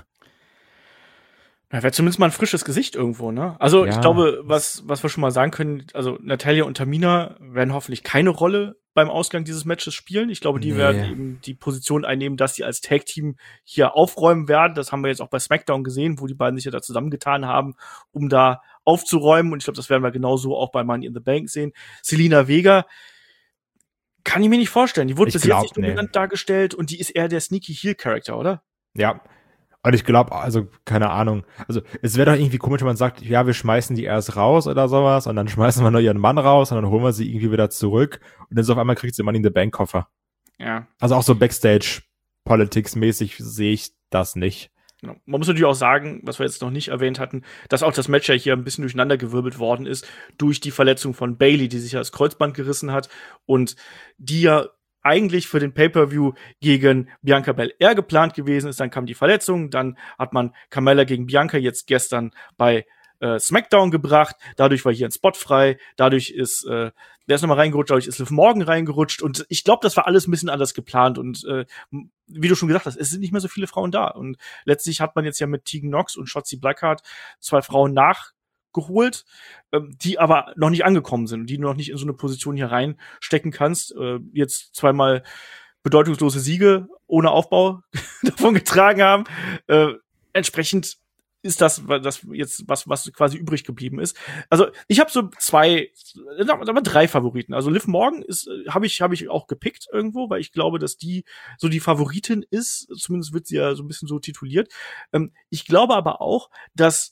Ja, wäre zumindest mal ein frisches Gesicht irgendwo, ne? Also ja. Ich glaube, was was wir schon mal sagen können, also Natalya und Tamina werden hoffentlich keine Rolle beim Ausgang dieses Matches spielen. Ich glaube, die nee. werden eben die Position einnehmen, dass sie als Tag-Team hier aufräumen werden. Das haben wir jetzt auch bei SmackDown gesehen, wo die beiden sich ja da zusammengetan haben, um da aufzuräumen. Und ich glaube, das werden wir genauso auch bei Money in the Bank sehen. Zelina Vega kann ich mir nicht vorstellen. Die wurde ich bis glaub, jetzt nicht dominant nee. dargestellt und die ist eher der Sneaky Heel-Charakter, oder? Ja. Und ich glaube, also, keine Ahnung, also es wäre doch irgendwie komisch, wenn man sagt, ja, wir schmeißen die erst raus oder sowas und dann schmeißen wir nur ihren Mann raus und dann holen wir sie irgendwie wieder zurück und dann so auf einmal kriegt sie Money in the Bank Koffer. Ja. Also auch so Backstage-Politics-mäßig sehe ich das nicht. Genau. Man muss natürlich auch sagen, was wir jetzt noch nicht erwähnt hatten, dass auch das Match ja hier ein bisschen durcheinandergewirbelt worden ist durch die Verletzung von Bayley, die sich ja das Kreuzband gerissen hat und die ja eigentlich für den Pay-Per-View gegen Bianca Belair geplant gewesen ist. Dann kam die Verletzung, dann hat man Carmella gegen Bianca jetzt gestern bei äh, SmackDown gebracht. Dadurch war hier ein Spot frei. Dadurch ist, äh, der ist nochmal reingerutscht, dadurch ist Liv Morgan reingerutscht. Und ich glaube, das war alles ein bisschen anders geplant. Und äh, wie du schon gesagt hast, es sind nicht mehr so viele Frauen da. Und letztlich hat man jetzt ja mit Tegan Nox und Shotzi Blackheart zwei Frauen nach geholt, die aber noch nicht angekommen sind, die du noch nicht in so eine Position hier reinstecken kannst. Jetzt zweimal bedeutungslose Siege ohne Aufbau davon getragen haben. Entsprechend ist das, das jetzt was, was quasi übrig geblieben ist. Also ich habe so zwei, sagen wir drei Favoriten. Also Liv Morgan ist, habe ich, habe ich auch gepickt irgendwo, weil ich glaube, dass die so die Favoritin ist. Zumindest wird sie ja so ein bisschen so tituliert. Ich glaube aber auch, dass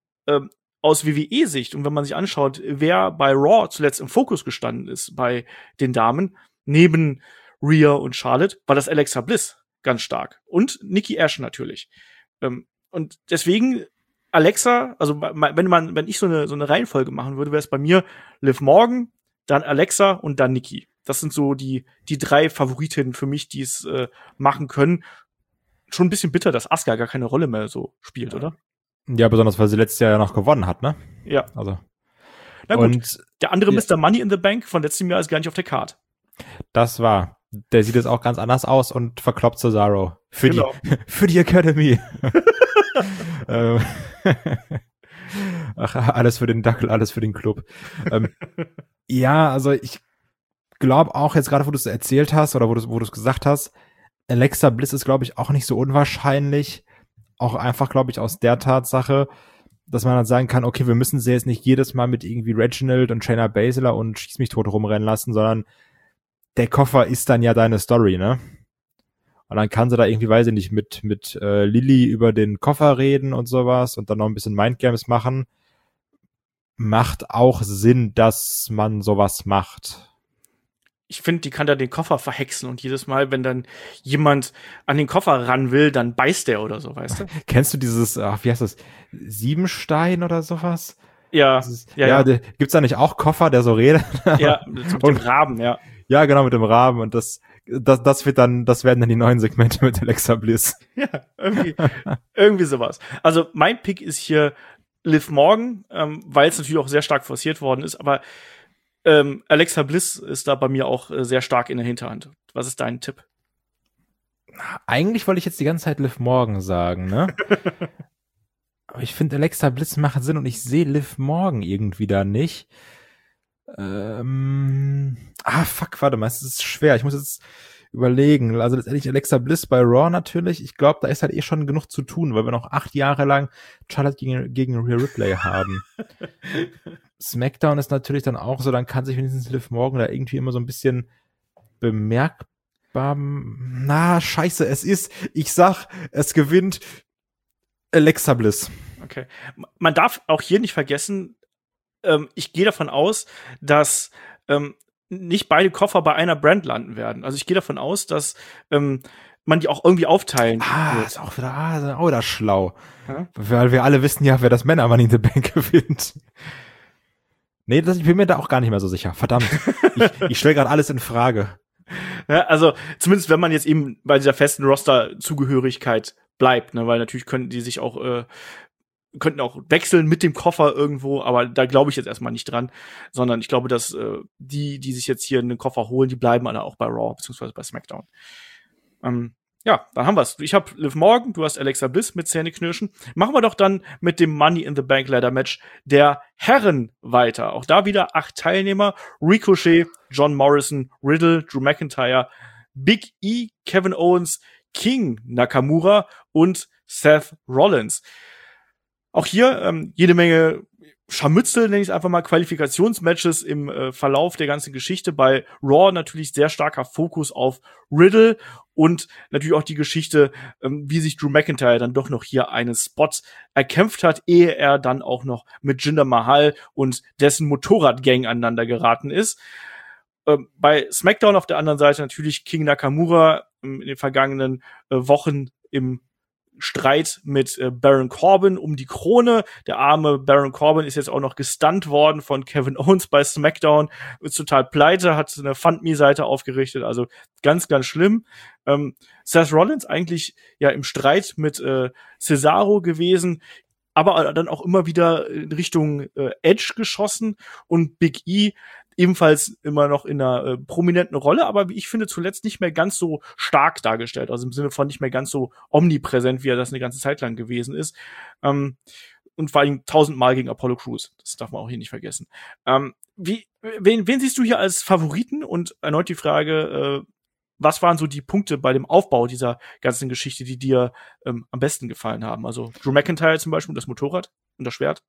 aus W W E-Sicht, und wenn man sich anschaut, wer bei Raw zuletzt im Fokus gestanden ist bei den Damen, neben Rhea und Charlotte, war das Alexa Bliss ganz stark. Und Nikki Ash natürlich. Und deswegen Alexa, also wenn man, wenn ich so eine, so eine Reihenfolge machen würde, wäre es bei mir Liv Morgan, dann Alexa und dann Nikki. Das sind so die, die drei Favoritinnen für mich, die es äh, machen können. Schon ein bisschen bitter, dass Asuka gar keine Rolle mehr so spielt, oder? Ja, besonders, weil sie letztes Jahr ja noch gewonnen hat, ne? Ja. Also. Na gut, Und der andere ja. Mister Money in the Bank von letztem Jahr ist gar nicht auf der Card. Das war. Der sieht jetzt auch ganz anders aus und verkloppt Cesaro. Für Genau. die, für die Academy. ähm, Ach, alles für den Dackel, alles für den Club. ähm, ja, also ich glaube auch jetzt gerade, wo du es erzählt hast oder wo du wo du es gesagt hast, Alexa Bliss ist, glaube ich, auch nicht so unwahrscheinlich. Auch einfach, glaube ich, aus der Tatsache, dass man dann sagen kann, okay, wir müssen sie jetzt nicht jedes Mal mit irgendwie Reginald und Shayna Baszler und Schieß mich tot rumrennen lassen, sondern der Koffer ist dann ja deine Story, ne? Und dann kann sie da irgendwie, weiß ich nicht, mit mit äh, Lilly über den Koffer reden und sowas und dann noch ein bisschen Mindgames machen. Macht auch Sinn, dass man sowas macht. Ich finde, die kann da den Koffer verhexen und jedes Mal, wenn dann jemand an den Koffer ran will, dann beißt der oder so, weißt du? Kennst du dieses, ach, wie heißt das, Siebenstein oder sowas? Ja, Dieses, ja, ja, ja. der, gibt's da nicht auch Koffer, der so redet? Ja, mit dem Und- Raben, ja. Ja, genau, mit dem Rahmen und das, das, das wird dann, das werden dann die neuen Segmente mit Alexa Bliss. Ja, irgendwie, irgendwie sowas. Also mein Pick ist hier Liv Morgan, ähm, weil es natürlich auch sehr stark forciert worden ist, aber ähm, Alexa Bliss ist da bei mir auch äh, sehr stark in der Hinterhand. Was ist dein Tipp? Eigentlich wollte ich jetzt die ganze Zeit Liv Morgan sagen, ne? Aber ich finde, Alexa Bliss macht Sinn und ich sehe Liv Morgan irgendwie da nicht. Ähm, ah, fuck, warte mal, es ist schwer. Ich muss jetzt überlegen. Also letztendlich Alexa Bliss bei Raw natürlich. Ich glaube, da ist halt eh schon genug zu tun, weil wir noch acht Jahre lang Charlotte gegen, gegen Rhea Ripley haben. SmackDown ist natürlich dann auch so, dann kann sich wenigstens Liv Morgan da irgendwie immer so ein bisschen bemerkbar. Na, scheiße, es ist, ich sag, es gewinnt Alexa Bliss. Okay. Man darf auch hier nicht vergessen, ähm, ich gehe davon aus, dass ähm, nicht beide Koffer bei einer Brand landen werden. Also ich gehe davon aus, dass ähm, man die auch irgendwie aufteilen Ah, wird. ist auch wieder, ah, ist auch wieder schlau. Ja? Weil wir alle wissen ja, wer das Männer Money in the Bank gewinnt. Nee, das, ich bin mir da auch gar nicht mehr so sicher. Verdammt. ich ich stelle gerade alles in Frage. Ja, also zumindest wenn man jetzt eben bei dieser festen Roster-Zugehörigkeit bleibt, ne, weil natürlich könnten die sich auch äh, könnten auch wechseln mit dem Koffer irgendwo, aber da glaube ich jetzt erstmal nicht dran, sondern ich glaube, dass äh, die, die sich jetzt hier einen Koffer holen, die bleiben alle auch bei Raw beziehungsweise bei SmackDown. Ähm, ja, dann haben wir's. Ich habe Liv Morgan, du hast Alexa Bliss mit Zähneknirschen. Machen wir doch dann mit dem Money in the Bank Ladder Match der Herren weiter. Auch da wieder acht Teilnehmer: Ricochet, John Morrison, Riddle, Drew McIntyre, Big E, Kevin Owens, King Nakamura und Seth Rollins. Auch hier ähm, jede Menge Scharmützel, nenne ich es einfach mal, Qualifikationsmatches im äh, Verlauf der ganzen Geschichte. Bei Raw natürlich sehr starker Fokus auf Riddle und natürlich auch die Geschichte, ähm, wie sich Drew McIntyre dann doch noch hier einen Spot erkämpft hat, ehe er dann auch noch mit Jinder Mahal und dessen Motorradgang aneinander geraten ist. Ähm, bei SmackDown auf der anderen Seite natürlich King Nakamura ähm, in den vergangenen äh, Wochen im Streit mit äh, Baron Corbin um die Krone. Der arme Baron Corbin ist jetzt auch noch gestunt worden von Kevin Owens bei SmackDown. Ist total pleite, hat eine Fund-Me-Seite aufgerichtet. Also ganz, ganz schlimm. Ähm, Seth Rollins eigentlich ja im Streit mit äh, Cesaro gewesen, aber dann auch immer wieder in Richtung äh, Edge geschossen und Big E ebenfalls immer noch in einer äh, prominenten Rolle, aber wie ich finde, zuletzt nicht mehr ganz so stark dargestellt, also im Sinne von nicht mehr ganz so omnipräsent, wie er das eine ganze Zeit lang gewesen ist. Ähm, und vor allem tausendmal gegen Apollo Crews. Das darf man auch hier nicht vergessen. Ähm, wie, wen, wen siehst du hier als Favoriten? Und erneut die Frage, äh, was waren so die Punkte bei dem Aufbau dieser ganzen Geschichte, die dir ähm, am besten gefallen haben? Also Drew McIntyre zum Beispiel und das Motorrad und das Schwert?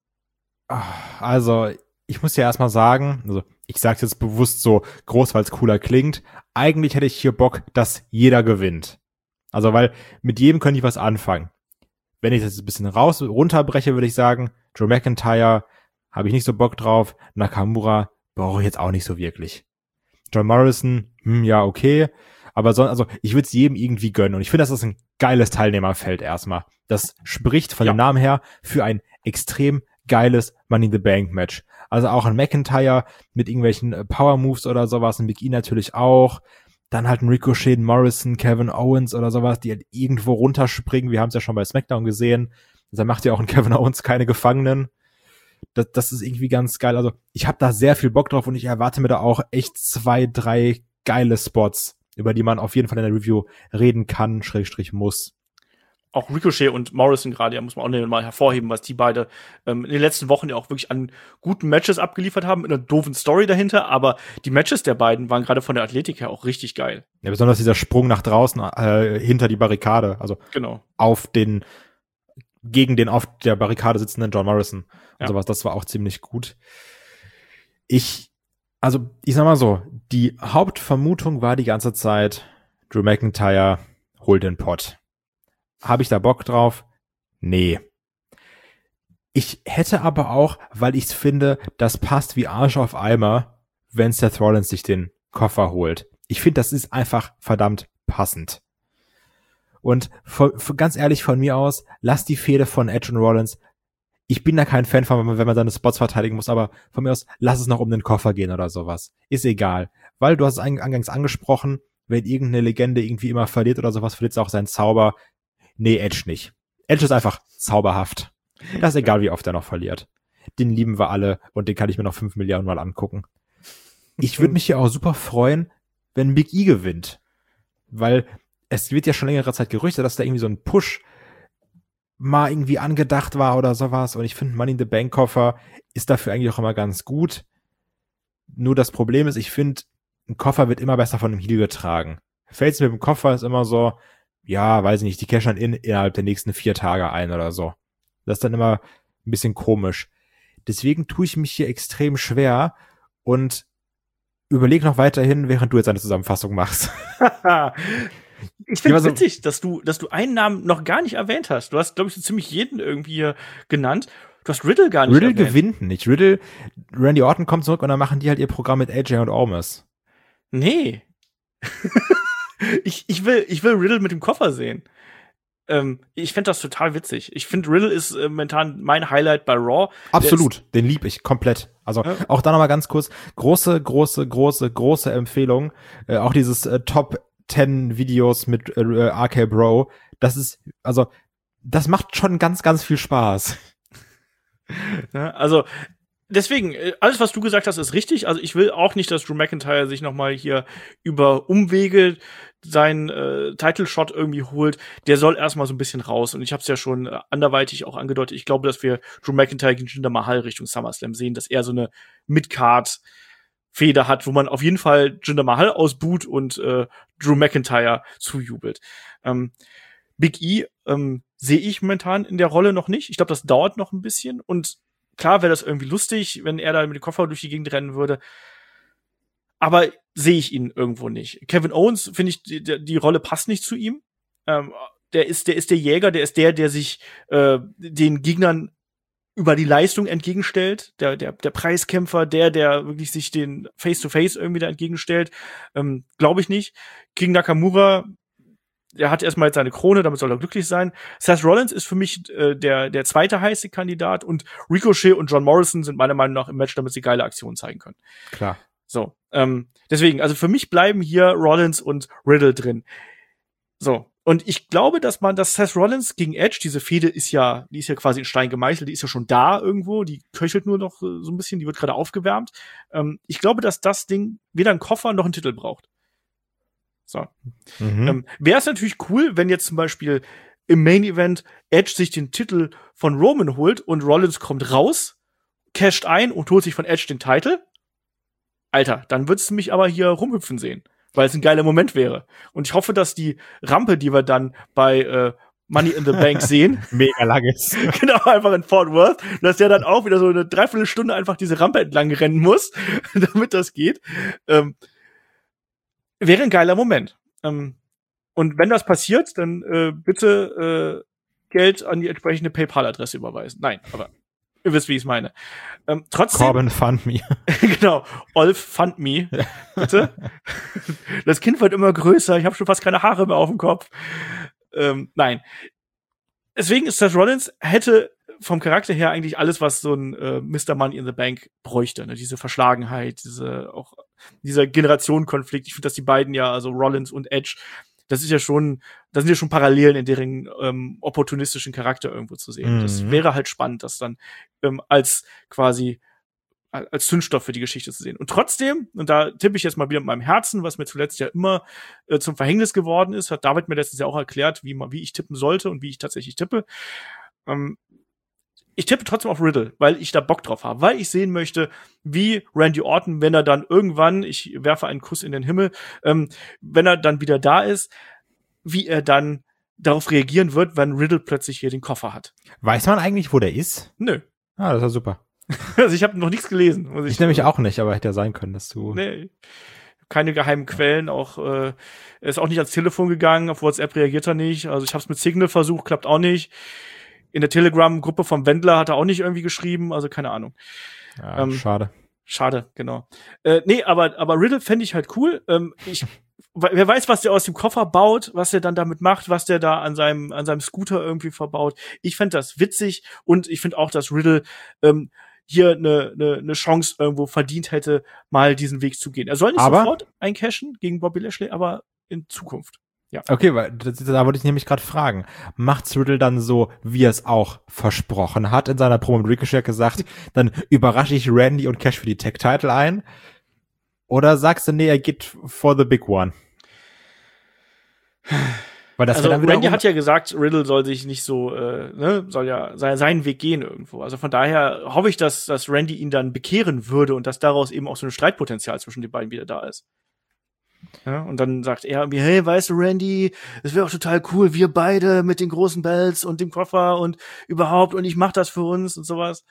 Also, ich muss ja erstmal sagen, also ich sag's jetzt bewusst so groß, weil es cooler klingt. Eigentlich hätte ich hier Bock, dass jeder gewinnt. Also, weil mit jedem könnte ich was anfangen. Wenn ich das ein bisschen raus runterbreche, würde ich sagen, Drew McIntyre habe ich nicht so Bock drauf. Nakamura brauche ich jetzt auch nicht so wirklich. John Morrison, hm, ja, okay. Aber so, also ich würde es jedem irgendwie gönnen. Und ich finde, das ist ein geiles Teilnehmerfeld erstmal. Das spricht von Ja. dem Namen her für ein extrem geiles Money in the Bank Match. Also auch ein McIntyre mit irgendwelchen äh, Power Moves oder sowas, ein Big E natürlich auch. Dann halt ein Ricochet, ein Morrison, Kevin Owens oder sowas, die halt irgendwo runterspringen. Wir haben es ja schon bei SmackDown gesehen. Da macht ja auch ein Kevin Owens keine Gefangenen. das, das ist irgendwie ganz geil. Also ich habe da sehr viel Bock drauf und ich erwarte mir da auch echt zwei, drei geile Spots, über die man auf jeden Fall in der Review reden kann, Schrägstrich muss. Auch Ricochet und Morrison gerade, ja, muss man auch mal hervorheben, was die beide ähm, in den letzten Wochen ja auch wirklich an guten Matches abgeliefert haben, mit einer doofen Story dahinter, aber die Matches der beiden waren gerade von der Athletik her auch richtig geil. Ja, besonders dieser Sprung nach draußen, äh, hinter die Barrikade, also genau. auf den, gegen den auf der Barrikade sitzenden John Morrison und ja. sowas, das war auch ziemlich gut. Ich, also, ich sag mal so, die Hauptvermutung war die ganze Zeit, Drew McIntyre holt den Pott. Habe ich da Bock drauf? Nee. Ich hätte aber auch, weil ich finde, das passt wie Arsch auf Eimer, wenn Seth Rollins sich den Koffer holt. Ich finde, das ist einfach verdammt passend. Und von, von, ganz ehrlich von mir aus, lass die Fehde von Edge und Rollins. Ich bin da kein Fan von, wenn man seine Spots verteidigen muss, aber von mir aus, lass es noch um den Koffer gehen oder sowas. Ist egal. Weil du hast es eingangs angesprochen, wenn irgendeine Legende irgendwie immer verliert oder sowas, verliert es auch seinen Zauber. Nee, Edge nicht. Edge ist einfach zauberhaft. Das ist egal, wie oft er noch verliert. Den lieben wir alle und den kann ich mir noch fünf Milliarden Mal angucken. Ich würde mich hier auch super freuen, wenn Big E gewinnt. Weil es wird ja schon längere Zeit gerüchtet, dass da irgendwie so ein Push mal irgendwie angedacht war oder sowas. Und ich finde, Money in the Bank Koffer ist dafür eigentlich auch immer ganz gut. Nur das Problem ist, ich finde, ein Koffer wird immer besser von einem Heel getragen. Fails mit dem Koffer ist immer so, ja, weiß ich nicht, die cashen in innerhalb der nächsten vier Tage ein oder so. Das ist dann immer ein bisschen komisch. Deswegen tue ich mich hier extrem schwer und überlege noch weiterhin, während du jetzt eine Zusammenfassung machst. Ich finde es witzig, dass du, dass du einen Namen noch gar nicht erwähnt hast. Du hast, glaube ich, so ziemlich jeden irgendwie genannt. Du hast Riddle gar nicht Riddle erwähnt. Riddle gewinnt nicht. Riddle, Randy Orton kommt zurück und dann machen die halt ihr Programm mit A J und Omos. Nee. ich, ich will, ich will Riddle mit dem Koffer sehen. Ähm, ich fände das total witzig. Ich finde, Riddle ist äh, momentan mein Highlight bei Raw. Absolut, den lieb ich komplett. Also ja. Auch da nochmal ganz kurz, große, große, große, große Empfehlung. Äh, auch dieses äh, Top zehn Videos mit äh, R K Bro. Das ist, also, das macht schon ganz, ganz viel Spaß. Ja, also, deswegen, alles, was du gesagt hast, ist richtig. Also ich will auch nicht, dass Drew McIntyre sich noch mal hier über Umwege seinen äh, Title-Shot irgendwie holt. Der soll erstmal so ein bisschen raus. Und ich habe es ja schon äh, anderweitig auch angedeutet. Ich glaube, dass wir Drew McIntyre gegen Jinder Mahal Richtung SummerSlam sehen, dass er so eine Mid-Card-Feder hat, wo man auf jeden Fall Jinder Mahal ausbuht und äh, Drew McIntyre zujubelt. Ähm, Big E ähm, sehe ich momentan in der Rolle noch nicht. Ich glaube, das dauert noch ein bisschen. Und klar wäre das irgendwie lustig, wenn er da mit dem Koffer durch die Gegend rennen würde. Aber sehe ich ihn irgendwo nicht. Kevin Owens, finde ich, die, die Rolle passt nicht zu ihm. Ähm, der ist, der ist der Jäger, der ist der, der sich äh, den Gegnern über die Leistung entgegenstellt. Der, der, der Preiskämpfer, der, der wirklich sich den Face-to-Face irgendwie da entgegenstellt. Ähm, Glaube ich nicht. King Nakamura, er hat erstmal jetzt seine Krone, damit soll er glücklich sein. Seth Rollins ist für mich äh, der der zweite heiße Kandidat und Ricochet und John Morrison sind meiner Meinung nach im Match, damit sie geile Aktionen zeigen können. Klar. So, ähm, deswegen, also für mich bleiben hier Rollins und Riddle drin. So, und ich glaube, dass man, dass Seth Rollins gegen Edge, diese Fehde ist ja, die ist ja quasi in Stein gemeißelt, die ist ja schon da irgendwo, die köchelt nur noch äh, so ein bisschen, die wird gerade aufgewärmt. Ähm, ich glaube, dass das Ding weder einen Koffer noch einen Titel braucht. So. Mhm. Ähm, wäre es natürlich cool, wenn jetzt zum Beispiel im Main Event Edge sich den Titel von Roman holt und Rollins kommt raus, casht ein und holt sich von Edge den Titel. Alter, dann würdest du mich aber hier rumhüpfen sehen, weil es ein geiler Moment wäre. Und ich hoffe, dass die Rampe, die wir dann bei äh, Money in the Bank sehen, mega lang ist. Genau, einfach in Fort Worth, dass der dann auch wieder so eine Dreiviertelstunde einfach diese Rampe entlang rennen muss, damit das geht. Ähm, Wäre ein geiler Moment. Ähm, und wenn das passiert, dann äh, bitte äh, Geld an die entsprechende PayPal-Adresse überweisen. Nein, aber ihr wisst, wie ich es meine. Ähm, trotzdem. Corbin fund me. Genau, Olf fund me. Bitte. Das Kind wird immer größer. Ich habe schon fast keine Haare mehr auf dem Kopf. Ähm, nein. Deswegen ist Seth Rollins hätte vom Charakter her eigentlich alles, was so ein äh, Mister Money in the Bank bräuchte. Ne? Diese Verschlagenheit, diese auch dieser Generationenkonflikt. Ich finde, dass die beiden ja, also Rollins und Edge, das ist ja schon, da sind ja schon Parallelen in deren ähm, opportunistischen Charakter irgendwo zu sehen. Mhm. Das wäre halt spannend, das dann ähm, als quasi als Zündstoff für die Geschichte zu sehen. Und trotzdem, und da tippe ich jetzt mal wieder mit meinem Herzen, was mir zuletzt ja immer äh, zum Verhängnis geworden ist, hat David mir letztens ja auch erklärt, wie man, wie ich tippen sollte und wie ich tatsächlich tippe. Ähm, ich tippe trotzdem auf Riddle, weil ich da Bock drauf habe, weil ich sehen möchte, wie Randy Orton, wenn er dann irgendwann, ich werfe einen Kuss in den Himmel, ähm, wenn er dann wieder da ist, wie er dann darauf reagieren wird, wenn Riddle plötzlich hier den Koffer hat. Weiß man eigentlich, wo der ist? Nö. Ah, das ist ja super. Also ich habe noch nichts gelesen. Muss Ich, ich nämlich auch nicht, aber hätte ja sein können, dass du... Nee. Keine geheimen Quellen, auch äh, er ist auch nicht ans Telefon gegangen, auf WhatsApp reagiert er nicht. Also ich habe es mit Signal versucht, klappt auch nicht. In der Telegram-Gruppe vom Wendler hat er auch nicht irgendwie geschrieben, also keine Ahnung. Ja, ähm, schade. Schade, genau. Äh, nee, aber aber Riddle fände ich halt cool. Ähm, ich Wer weiß, was der aus dem Koffer baut, was der dann damit macht, was der da an seinem an seinem Scooter irgendwie verbaut. Ich fände das witzig und ich finde auch, dass Riddle ähm, hier eine ne, ne Chance irgendwo verdient hätte, mal diesen Weg zu gehen. Er soll nicht aber, sofort eincashen gegen Bobby Lashley, aber in Zukunft. Ja. Okay, weil das, da wollte ich nämlich gerade fragen. Macht's Riddle dann so, wie er es auch versprochen hat in seiner Promo mit Ricochet gesagt, dann überrasche ich Randy und Cash für die Tag-Title ein? Oder sagst du, nee, er geht for the big one? Weil das also dann Randy hat ja gesagt, Riddle soll sich nicht so, äh, ne, soll ja se- seinen Weg gehen irgendwo. Also von daher hoffe ich, dass, dass Randy ihn dann bekehren würde und dass daraus eben auch so ein Streitpotenzial zwischen den beiden wieder da ist. Ja, und dann sagt er mir, hey, weißt du, Randy, es wäre auch total cool, wir beide mit den großen Bells und dem Koffer und überhaupt und ich mach das für uns und sowas.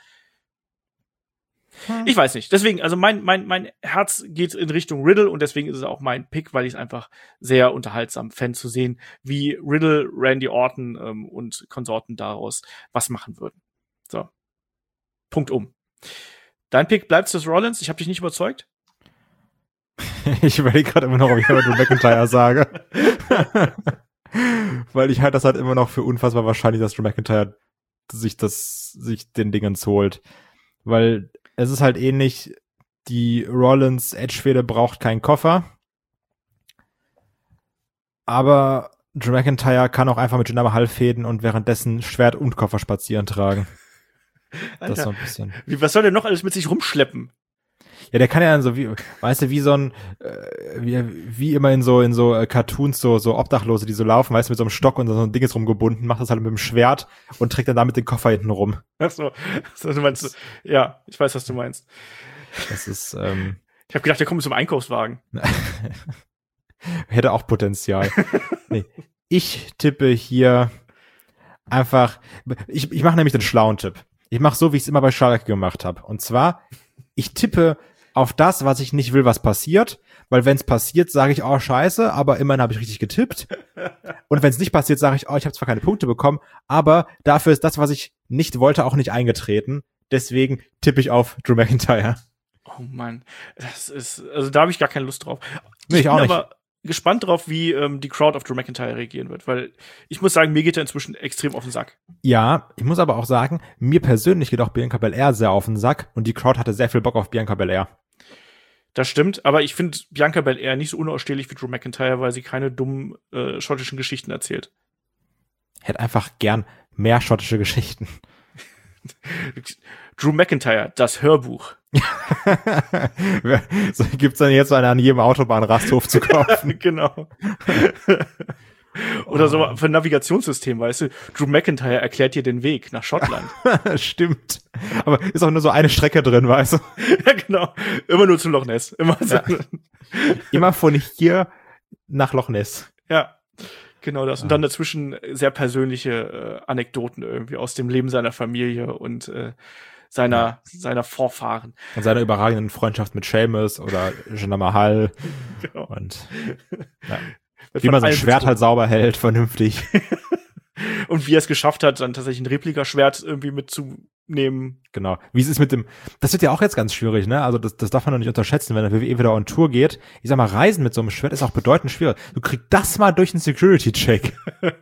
Ich weiß nicht. Deswegen, also mein, mein, mein Herz geht in Richtung Riddle und deswegen ist es auch mein Pick, weil ich es einfach sehr unterhaltsam fände zu sehen, wie Riddle, Randy Orton ähm, und Konsorten daraus was machen würden. So. Punkt um. Dein Pick bleibt das Rollins. Ich habe dich nicht überzeugt. Ich überlege gerade immer noch, ob ich aber Drew McIntyre sage. Weil ich halte das halt immer noch für unfassbar wahrscheinlich, dass Drew McIntyre sich das, sich den Dingens holt. Weil es ist halt ähnlich, die Rollins-Edge-Fehde braucht keinen Koffer. Aber Drew McIntyre kann auch einfach mit Jinder Mahal fäden und währenddessen Schwert und Koffer spazieren tragen. Alter, das ist so ein bisschen. Wie, was soll der noch alles mit sich rumschleppen? Ja, der kann ja dann so wie, weißt du, wie so ein, äh, wie, wie immer in so in so äh, Cartoons so so Obdachlose, die so laufen, weißt du, mit so einem Stock und so ein Ding ist rumgebunden, macht das halt mit dem Schwert und trägt dann damit den Koffer hinten rum. Ach so, so du meinst, ja, ich weiß, was du meinst. Das ist, ähm, Ich habe gedacht, der kommt mit so einem Einkaufswagen. hätte auch Potenzial. Nee. Ich tippe hier einfach, ich, ich mache nämlich den schlauen Tipp. Ich mache so, wie ich es immer bei Schalke gemacht habe. Und zwar, ich tippe auf das, was ich nicht will, was passiert, weil wenn es passiert, sage ich, oh scheiße, aber immerhin habe ich richtig getippt. Und wenn es nicht passiert, sage ich, oh, ich habe zwar keine Punkte bekommen, aber dafür ist das, was ich nicht wollte, auch nicht eingetreten. Deswegen tippe ich auf Drew McIntyre. Oh Mann, das ist, also da habe ich gar keine Lust drauf. Nee, ich bin auch nicht. aber gespannt drauf, wie ähm, die Crowd auf Drew McIntyre reagieren wird, weil ich muss sagen, mir geht er inzwischen extrem auf den Sack. Ja, ich muss aber auch sagen, mir persönlich geht auch Bianca Belair sehr auf den Sack und die Crowd hatte sehr viel Bock auf Bianca Belair. Das stimmt, aber ich finde Bianca Belair nicht so unausstehlich wie Drew McIntyre, weil sie keine dummen äh, schottischen Geschichten erzählt. Hätte einfach gern mehr schottische Geschichten. Drew McIntyre, das Hörbuch. So gibt's dann jetzt einen an jedem Autobahnrasthof zu kaufen. Genau. Oder so für ein Navigationssystem, weißt du? Drew McIntyre erklärt dir den Weg nach Schottland. Stimmt. Aber ist auch nur so eine Strecke drin, weißt du? Ja, genau. Immer nur zu Loch Ness. Immer so. Ja. Immer von hier nach Loch Ness. Ja. Genau das. Und dann dazwischen sehr persönliche äh, Anekdoten irgendwie aus dem Leben seiner Familie und äh, seiner ja. seiner Vorfahren. Und seiner überragenden Freundschaft mit Sheamus oder Jinder Mahal. Genau. Und ja. Wie man sein Schwert halt sauber hält, vernünftig. Und wie er es geschafft hat, dann tatsächlich ein Replikaschwert irgendwie mitzunehmen. Genau. Wie es ist mit dem, das wird ja auch jetzt ganz schwierig, ne? Also das, das darf man noch nicht unterschätzen, wenn der W W E wieder on Tour geht. Ich sag mal, Reisen mit so einem Schwert ist auch bedeutend schwieriger. Du kriegst das mal durch einen Security-Check.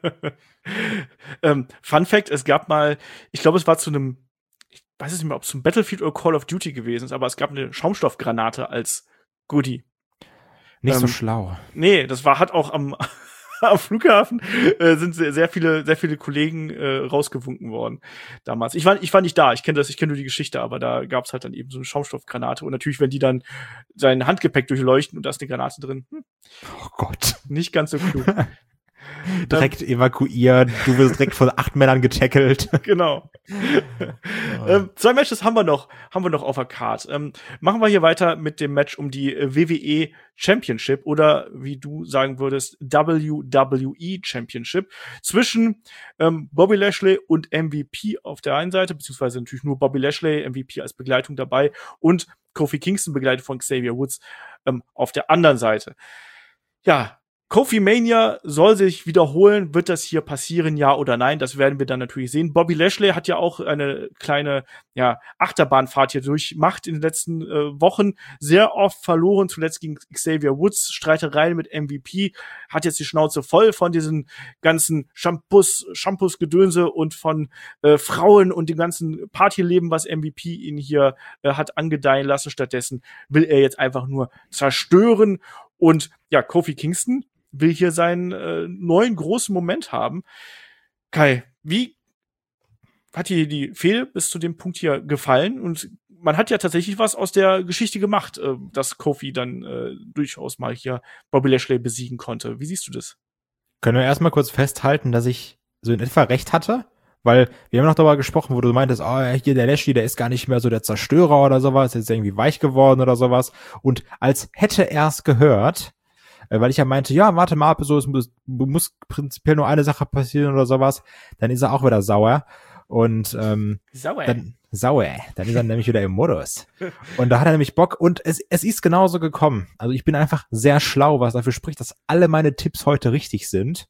ähm, Fun Fact, es gab mal, ich glaube, es war zu einem, ich weiß es nicht mehr, ob es zum Battlefield oder Call of Duty gewesen ist, aber es gab eine Schaumstoffgranate als Goodie. Nicht ähm, so schlau. Nee, das war, hat auch am, am Flughafen äh, sind sehr, sehr viele, sehr viele Kollegen äh, rausgewunken worden damals. Ich war, ich war nicht da. Ich kenne das, ich kenne nur die Geschichte, aber da gab's halt dann eben so eine Schaumstoffgranate und natürlich, wenn die dann sein Handgepäck durchleuchten und da ist eine Granate drin. Hm, Oh Gott. nicht ganz so klug. Direkt evakuiert, du wirst direkt von acht Männern getackelt. Genau. ähm, zwei Matches haben wir noch, haben wir noch auf der Card. Ähm, machen wir hier weiter mit dem Match um die äh, W W E Championship oder wie du sagen würdest, W W E Championship zwischen ähm, Bobby Lashley und M V P auf der einen Seite, beziehungsweise natürlich nur Bobby Lashley, M V P als Begleitung dabei und Kofi Kingston begleitet von Xavier Woods ähm, auf der anderen Seite. Ja, Kofi Mania soll sich wiederholen. Wird das hier passieren, ja oder nein? Das werden wir dann natürlich sehen. Bobby Lashley hat ja auch eine kleine ja, Achterbahnfahrt hier durchmacht in den letzten äh, Wochen. Sehr oft verloren, zuletzt gegen Xavier Woods. Streitereien mit M V P. Hat jetzt die Schnauze voll von diesen ganzen Shampoos, Shampoos-Gedönse und von äh, Frauen und dem ganzen Partyleben, was M V P ihn hier äh, hat angedeihen lassen. Stattdessen will er jetzt einfach nur zerstören. Und ja, Kofi Kingston will hier seinen äh, neuen großen Moment haben. Kai, wie hat dir die Fehde bis zu dem Punkt hier gefallen? Und man hat ja tatsächlich was aus der Geschichte gemacht, äh, dass Kofi dann äh, durchaus mal hier Bobby Lashley besiegen konnte. Wie siehst du das? Können wir erstmal kurz festhalten, dass ich so in etwa recht hatte? Weil wir haben noch darüber gesprochen, wo du meintest, oh, hier der Lashley, der ist gar nicht mehr so der Zerstörer oder sowas, ist irgendwie weich geworden oder sowas. Und als hätte er es gehört, weil ich ja meinte, ja, warte mal ab, so, es muss, muss prinzipiell nur eine Sache passieren oder sowas, dann ist er auch wieder sauer. Und ähm, sauer. Dann, sauer. Dann ist er nämlich wieder im Modus. Und da hat er nämlich Bock und es, es ist genauso gekommen. Also ich bin einfach sehr schlau, was dafür spricht, dass alle meine Tipps heute richtig sind.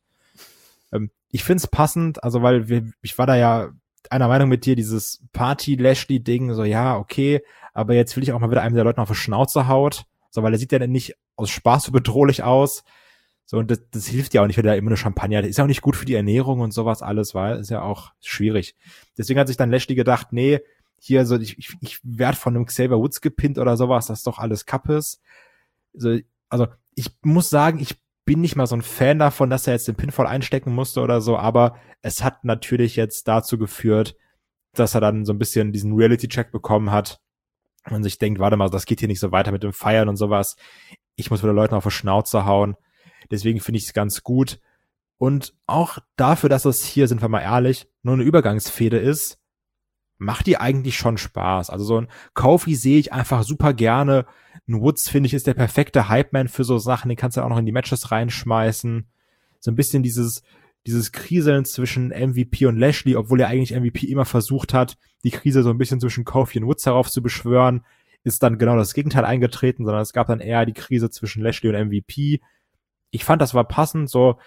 Ähm, ich find's passend, also weil wir, ich war da ja einer Meinung mit dir, dieses Party-Lashley-Ding, so ja, okay, aber jetzt will ich auch mal wieder einem der Leuten auf die Schnauze haut. So, weil er sieht ja dann nicht aus Spaß so bedrohlich aus. So, und das, das hilft ja auch nicht, wenn er immer nur Champagner hat. Ist ja auch nicht gut für die Ernährung und sowas alles, weil ist ja auch schwierig. Deswegen hat sich dann Lashley gedacht, nee, hier so, ich, ich, ich werd von einem Xavier Woods gepinnt oder sowas, das ist doch alles Kappes. So, also, ich muss sagen, ich bin nicht mal so ein Fan davon, dass er jetzt den Pinfall einstecken musste oder so, aber es hat natürlich jetzt dazu geführt, dass er dann so ein bisschen diesen Reality-Check bekommen hat und sich denkt, warte mal, das geht hier nicht so weiter mit dem Feiern und sowas. Ich muss wieder Leuten auf die Schnauze hauen. Deswegen finde ich es ganz gut. Und auch dafür, dass es hier, sind wir mal ehrlich, nur eine Übergangsfehde ist, macht die eigentlich schon Spaß. Also so ein Kofi sehe ich einfach super gerne. Ein Woods, finde ich, ist der perfekte Hype-Man für so Sachen. Den kannst du auch noch in die Matches reinschmeißen. So ein bisschen dieses dieses Kriseln zwischen M V P und Lashley, obwohl er eigentlich M V P immer versucht hat, die Krise so ein bisschen zwischen Kofi und Woods herauf zu beschwören, ist dann genau das Gegenteil eingetreten, sondern es gab dann eher die Krise zwischen Lashley und M V P. Ich fand, das war passend, so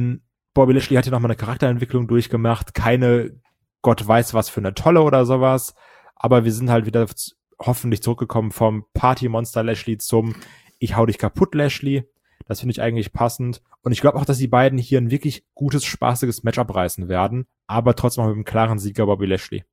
Bobby Lashley hat ja nochmal eine Charakterentwicklung durchgemacht, keine Gott weiß was für eine tolle oder sowas, aber wir sind halt wieder hoffentlich zurückgekommen vom Party-Monster Lashley zum Ich hau dich kaputt Lashley. Das finde ich eigentlich passend. Und ich glaube auch, dass die beiden hier ein wirklich gutes, spaßiges Match abreißen werden, aber trotzdem mit einem klaren Sieger Bobby Lashley.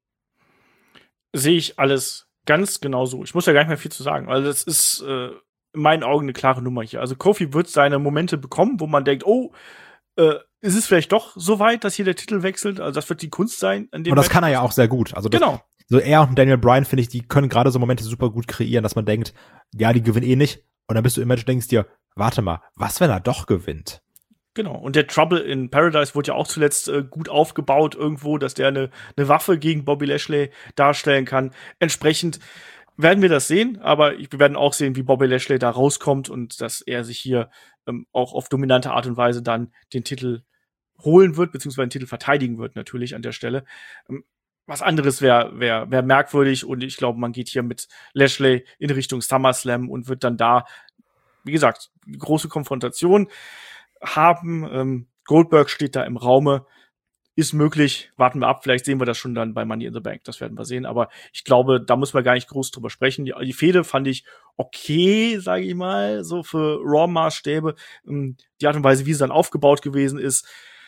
Sehe ich alles ganz genau so. Ich muss ja gar nicht mehr viel zu sagen. Also das ist äh, in meinen Augen eine klare Nummer hier. Also Kofi wird seine Momente bekommen, wo man denkt, oh, äh, ist es vielleicht doch so weit, dass hier der Titel wechselt? Also das wird die Kunst sein. An dem und das Match. kann er ja auch sehr gut. Also das, genau. So er und Daniel Bryan, finde ich, die können gerade so Momente super gut kreieren, dass man denkt, ja, die gewinnen eh nicht. Und dann bist du im Match und denkst dir, warte mal, was, wenn er doch gewinnt? Genau. Und der Trouble in Paradise wurde ja auch zuletzt äh, gut aufgebaut irgendwo, dass der eine, eine Waffe gegen Bobby Lashley darstellen kann. Entsprechend werden wir das sehen, aber wir werden auch sehen, wie Bobby Lashley da rauskommt und dass er sich hier ähm, auch auf dominante Art und Weise dann den Titel holen wird, beziehungsweise den Titel verteidigen wird natürlich an der Stelle. Ähm, was anderes wäre wär, wär merkwürdig und ich glaube, man geht hier mit Lashley in Richtung SummerSlam und wird dann da, wie gesagt, große Konfrontation haben. Ähm, Goldberg steht da im Raume. Ist möglich. Warten wir ab. Vielleicht sehen wir das schon dann bei Money in the Bank. Das werden wir sehen. Aber ich glaube, da muss man gar nicht groß drüber sprechen. Die, die Fehde fand ich okay, sage ich mal, so für Raw-Maßstäbe. Ähm, die Art und Weise, wie sie dann aufgebaut gewesen ist,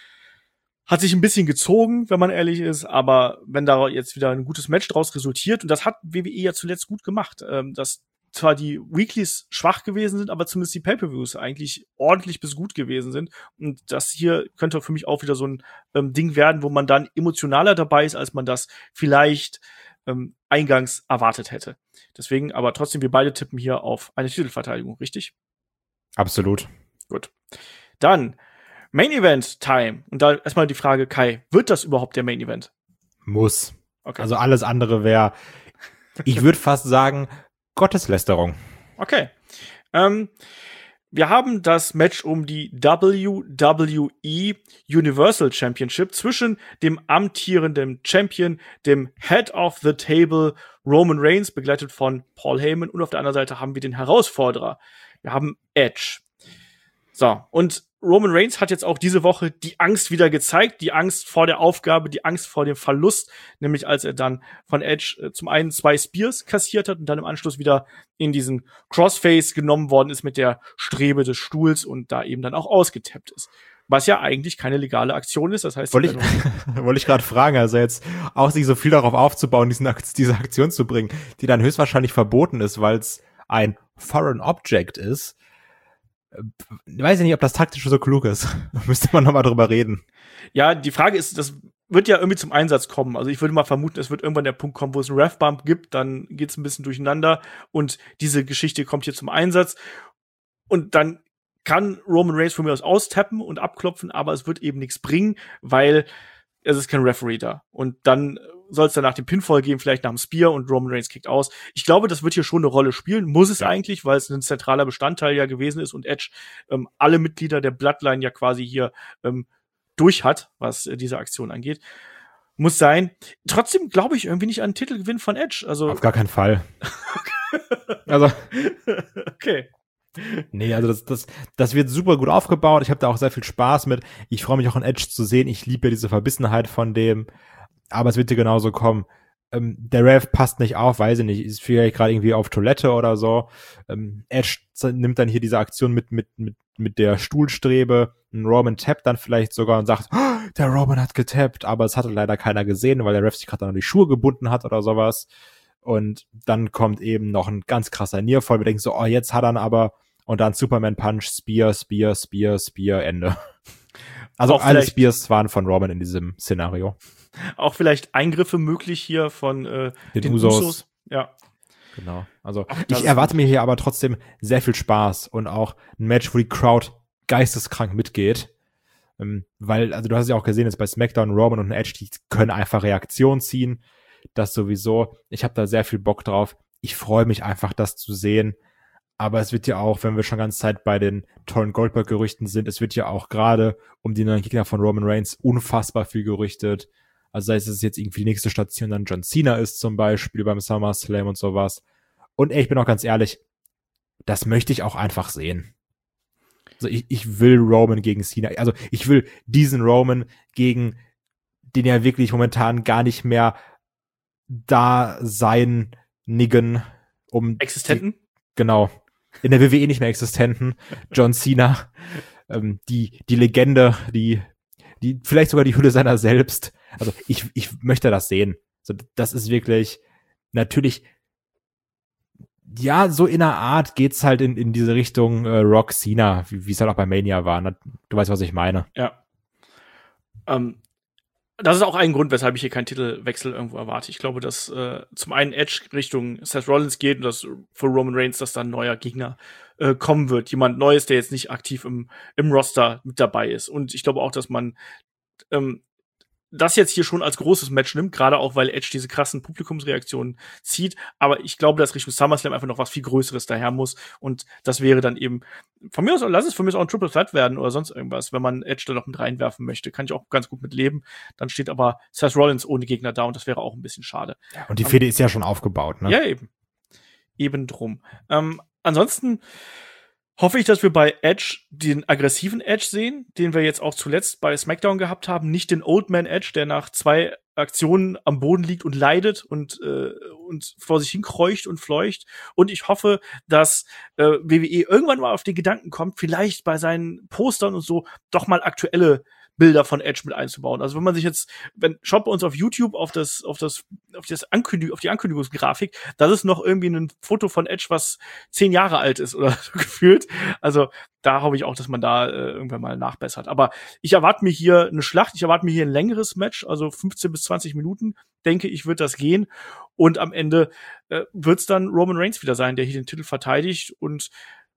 hat sich ein bisschen gezogen, wenn man ehrlich ist. Aber wenn da jetzt wieder ein gutes Match draus resultiert, und das hat W W E ja zuletzt gut gemacht, ähm, dass zwar die Weeklies schwach gewesen sind, aber zumindest die Pay-Per-Views eigentlich ordentlich bis gut gewesen sind. Und das hier könnte für mich auch wieder so ein ähm, Ding werden, wo man dann emotionaler dabei ist, als man das vielleicht ähm, eingangs erwartet hätte. Deswegen, aber trotzdem, wir beide tippen hier auf eine Titelverteidigung, richtig? Absolut. Gut. Dann Main Event Time. Und da erstmal die Frage, Kai, wird das überhaupt der Main Event? Muss. Okay. Also alles andere wäre, ich würde fast sagen, Gotteslästerung. Okay. Ähm, wir haben das Match um die W W E Universal Championship zwischen dem amtierenden Champion, dem Head of the Table Roman Reigns, begleitet von Paul Heyman. Und auf der anderen Seite haben wir den Herausforderer. Wir haben Edge. So, und Roman Reigns hat jetzt auch diese Woche die Angst wieder gezeigt, die Angst vor der Aufgabe, die Angst vor dem Verlust, nämlich als er dann von Edge äh, zum einen zwei Spears kassiert hat und dann im Anschluss wieder in diesen Crossface genommen worden ist mit der Strebe des Stuhls und da eben dann auch ausgetappt ist. Was ja eigentlich keine legale Aktion ist, das heißt... Wollte ich, wollte ich gerade fragen, also jetzt auch sich so viel darauf aufzubauen, diesen, diese Aktion zu bringen, die dann höchstwahrscheinlich verboten ist, weil es ein Foreign Object ist. Ich weiß ja nicht, ob das taktisch so klug ist. Da müsste man noch mal drüber reden. Ja, die Frage ist, das wird ja irgendwie zum Einsatz kommen. Also ich würde mal vermuten, es wird irgendwann der Punkt kommen, wo es einen Ref-Bump gibt, dann geht's ein bisschen durcheinander und diese Geschichte kommt hier zum Einsatz. Und dann kann Roman Reigns von mir aus austappen und abklopfen, aber es wird eben nichts bringen, weil es ist kein Referee da. Und dann soll es dann nach dem Pinfall gehen, vielleicht nach dem Spear und Roman Reigns kickt aus. Ich glaube, das wird hier schon eine Rolle spielen. Muss es ja eigentlich, weil es ein zentraler Bestandteil ja gewesen ist und Edge ähm, alle Mitglieder der Bloodline ja quasi hier ähm, durch hat, was äh, diese Aktion angeht. Muss sein. Trotzdem glaube ich irgendwie nicht an den Titelgewinn von Edge. Also auf gar keinen Fall. Also okay. Nee, also das, das, das wird super gut aufgebaut. Ich habe da auch sehr viel Spaß mit. Ich freue mich auch an Edge zu sehen. Ich liebe ja diese Verbissenheit von dem. Aber es wird dir genauso kommen. Ähm, der Rev passt nicht auf, weiß ich nicht, ist vielleicht gerade irgendwie auf Toilette oder so. Ähm, Edge nimmt dann hier diese Aktion mit mit mit mit der Stuhlstrebe. Ein Roman tappt dann vielleicht sogar und sagt, oh, der Roman hat getappt, aber es hatte leider keiner gesehen, weil der Rev sich gerade an die Schuhe gebunden hat oder sowas. Und dann kommt eben noch ein ganz krasser Nearfall. Wir denken so, oh, jetzt hat er ihn aber. Und dann Superman Punch, Spear, Spear, Spear, Spear, Ende. Also auch alle Spears waren von Roman in diesem Szenario. Auch vielleicht Eingriffe möglich hier von äh, den, den Usos. Usos. Ja. Genau. Also Ach, ich erwarte mir hier aber trotzdem sehr viel Spaß und auch ein Match, wo die Crowd geisteskrank mitgeht. Ähm, weil, also du hast ja auch gesehen, jetzt bei SmackDown, Roman und Edge, die können einfach Reaktion ziehen. Das sowieso. Ich habe da sehr viel Bock drauf. Ich freue mich einfach, das zu sehen. Aber es wird ja auch, wenn wir schon ganz Zeit bei den tollen Goldberg-Gerüchten sind, es wird ja auch gerade um die neuen Gegner von Roman Reigns unfassbar viel gerüchtet. Also sei es, dass es jetzt irgendwie die nächste Station dann John Cena ist zum Beispiel beim SummerSlam und sowas. Und ey, ich bin auch ganz ehrlich, das möchte ich auch einfach sehen. Also ich, ich will Roman gegen Cena. Also ich will diesen Roman gegen den ja wirklich momentan gar nicht mehr da sein niggen, um Existenten? Die, genau. In der W W E nicht mehr existenten John Cena, ähm, die die Legende, die die vielleicht sogar die Hülle seiner selbst. Also ich ich möchte das sehen. Also das ist wirklich natürlich, ja, so in einer Art geht's halt in in diese Richtung äh, Rock Cena, wie es halt auch bei Mania war. Ne? Du weißt, was ich meine. Ja. Ähm, das ist auch ein Grund, weshalb ich hier keinen Titelwechsel irgendwo erwarte. Ich glaube, dass äh, zum einen Edge Richtung Seth Rollins geht und dass für Roman Reigns, dass da ein neuer Gegner äh, kommen wird. Jemand Neues, der jetzt nicht aktiv im, im Roster mit dabei ist. Und ich glaube auch, dass man ähm, das jetzt hier schon als großes Match nimmt, gerade auch, weil Edge diese krassen Publikumsreaktionen zieht. Aber ich glaube, dass Richtung SummerSlam einfach noch was viel Größeres daher muss. Und das wäre dann eben, von mir aus, lass es von mir aus auch ein Triple Threat werden oder sonst irgendwas, wenn man Edge da noch mit reinwerfen möchte. Kann ich auch ganz gut mit leben. Dann steht aber Seth Rollins ohne Gegner da und das wäre auch ein bisschen schade. Und die Fehde ist ja schon aufgebaut, ne? Ja, eben. Eben drum. Ähm, ansonsten hoffe ich, dass wir bei Edge den aggressiven Edge sehen, den wir jetzt auch zuletzt bei SmackDown gehabt haben. Nicht den Old Man Edge, der nach zwei Aktionen am Boden liegt und leidet und äh, und vor sich hinkreucht und fleucht. Und ich hoffe, dass äh, W W E irgendwann mal auf den Gedanken kommt, vielleicht bei seinen Postern und so doch mal aktuelle Bilder von Edge mit einzubauen. Also wenn man sich jetzt, wenn schaut bei uns auf YouTube auf das, auf das, auf das Ankündigung, auf die Ankündigungsgrafik, das ist noch irgendwie ein Foto von Edge, was zehn Jahre alt ist oder so gefühlt. Also da hoffe ich auch, dass man da äh, irgendwann mal nachbessert. Aber ich erwarte mir hier eine Schlacht, ich erwarte mir hier ein längeres Match, also fünfzehn bis zwanzig Minuten, denke ich, wird das gehen. Und am Ende äh, wird's dann Roman Reigns wieder sein, der hier den Titel verteidigt, und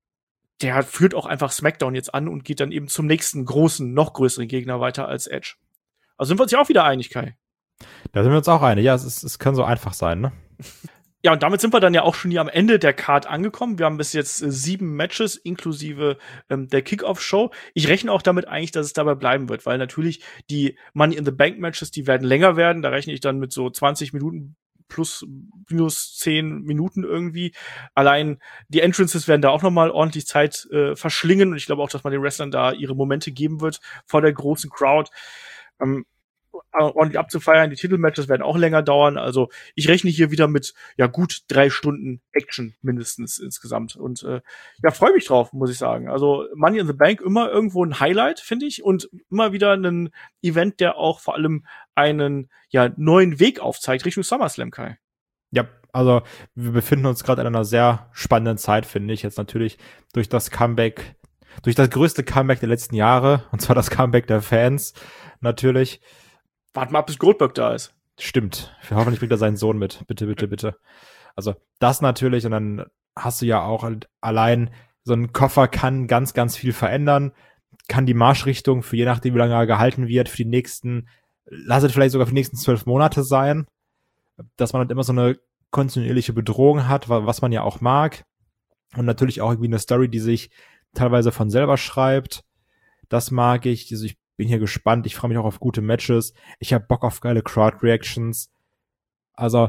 der führt auch einfach SmackDown jetzt an und geht dann eben zum nächsten großen, noch größeren Gegner weiter als Edge. Also sind wir uns ja auch wieder einig, Kai. Da sind wir uns auch einig. Ja, es, ist, es kann so einfach sein, ne? Ja, und damit sind wir dann ja auch schon hier am Ende der Card angekommen. Wir haben bis jetzt äh, sieben Matches inklusive ähm, der Kickoff-Show. Ich rechne auch damit eigentlich, dass es dabei bleiben wird, weil natürlich die Money-in-the-Bank-Matches, die werden länger werden. Da rechne ich dann mit so zwanzig Minuten plus minus zehn Minuten irgendwie. Allein die Entrances werden da auch noch mal ordentlich Zeit äh, verschlingen. Und ich glaube auch, dass man den Wrestlern da ihre Momente geben wird vor der großen Crowd. Ähm, ordentlich abzufeiern. Die Titelmatches werden auch länger dauern. Also ich rechne hier wieder mit ja gut drei Stunden Action mindestens insgesamt. Und äh, ja, freue mich drauf, muss ich sagen. Also Money in the Bank immer irgendwo ein Highlight, finde ich. Und immer wieder ein Event, der auch vor allem einen ja neuen Weg aufzeigt Richtung SummerSlam, Kai. Ja, also wir befinden uns gerade in einer sehr spannenden Zeit, finde ich. Jetzt natürlich durch das Comeback, durch das größte Comeback der letzten Jahre, und zwar das Comeback der Fans natürlich. Warten wir ab, bis Goldberg da ist. Stimmt. Hoffentlich bringt er seinen Sohn mit. Bitte, bitte, bitte. Also das natürlich. Und dann hast du ja auch allein, so ein Koffer kann ganz, ganz viel verändern. Kann die Marschrichtung für je nachdem, wie lange er gehalten wird, für die nächsten, lass es vielleicht sogar für die nächsten zwölf Monate sein. Dass man halt immer so eine kontinuierliche Bedrohung hat, was man ja auch mag. Und natürlich auch irgendwie eine Story, die sich teilweise von selber schreibt. Das mag ich. Also ich bin hier gespannt. Ich freue mich auch auf gute Matches. Ich habe Bock auf geile Crowd-Reactions. Also,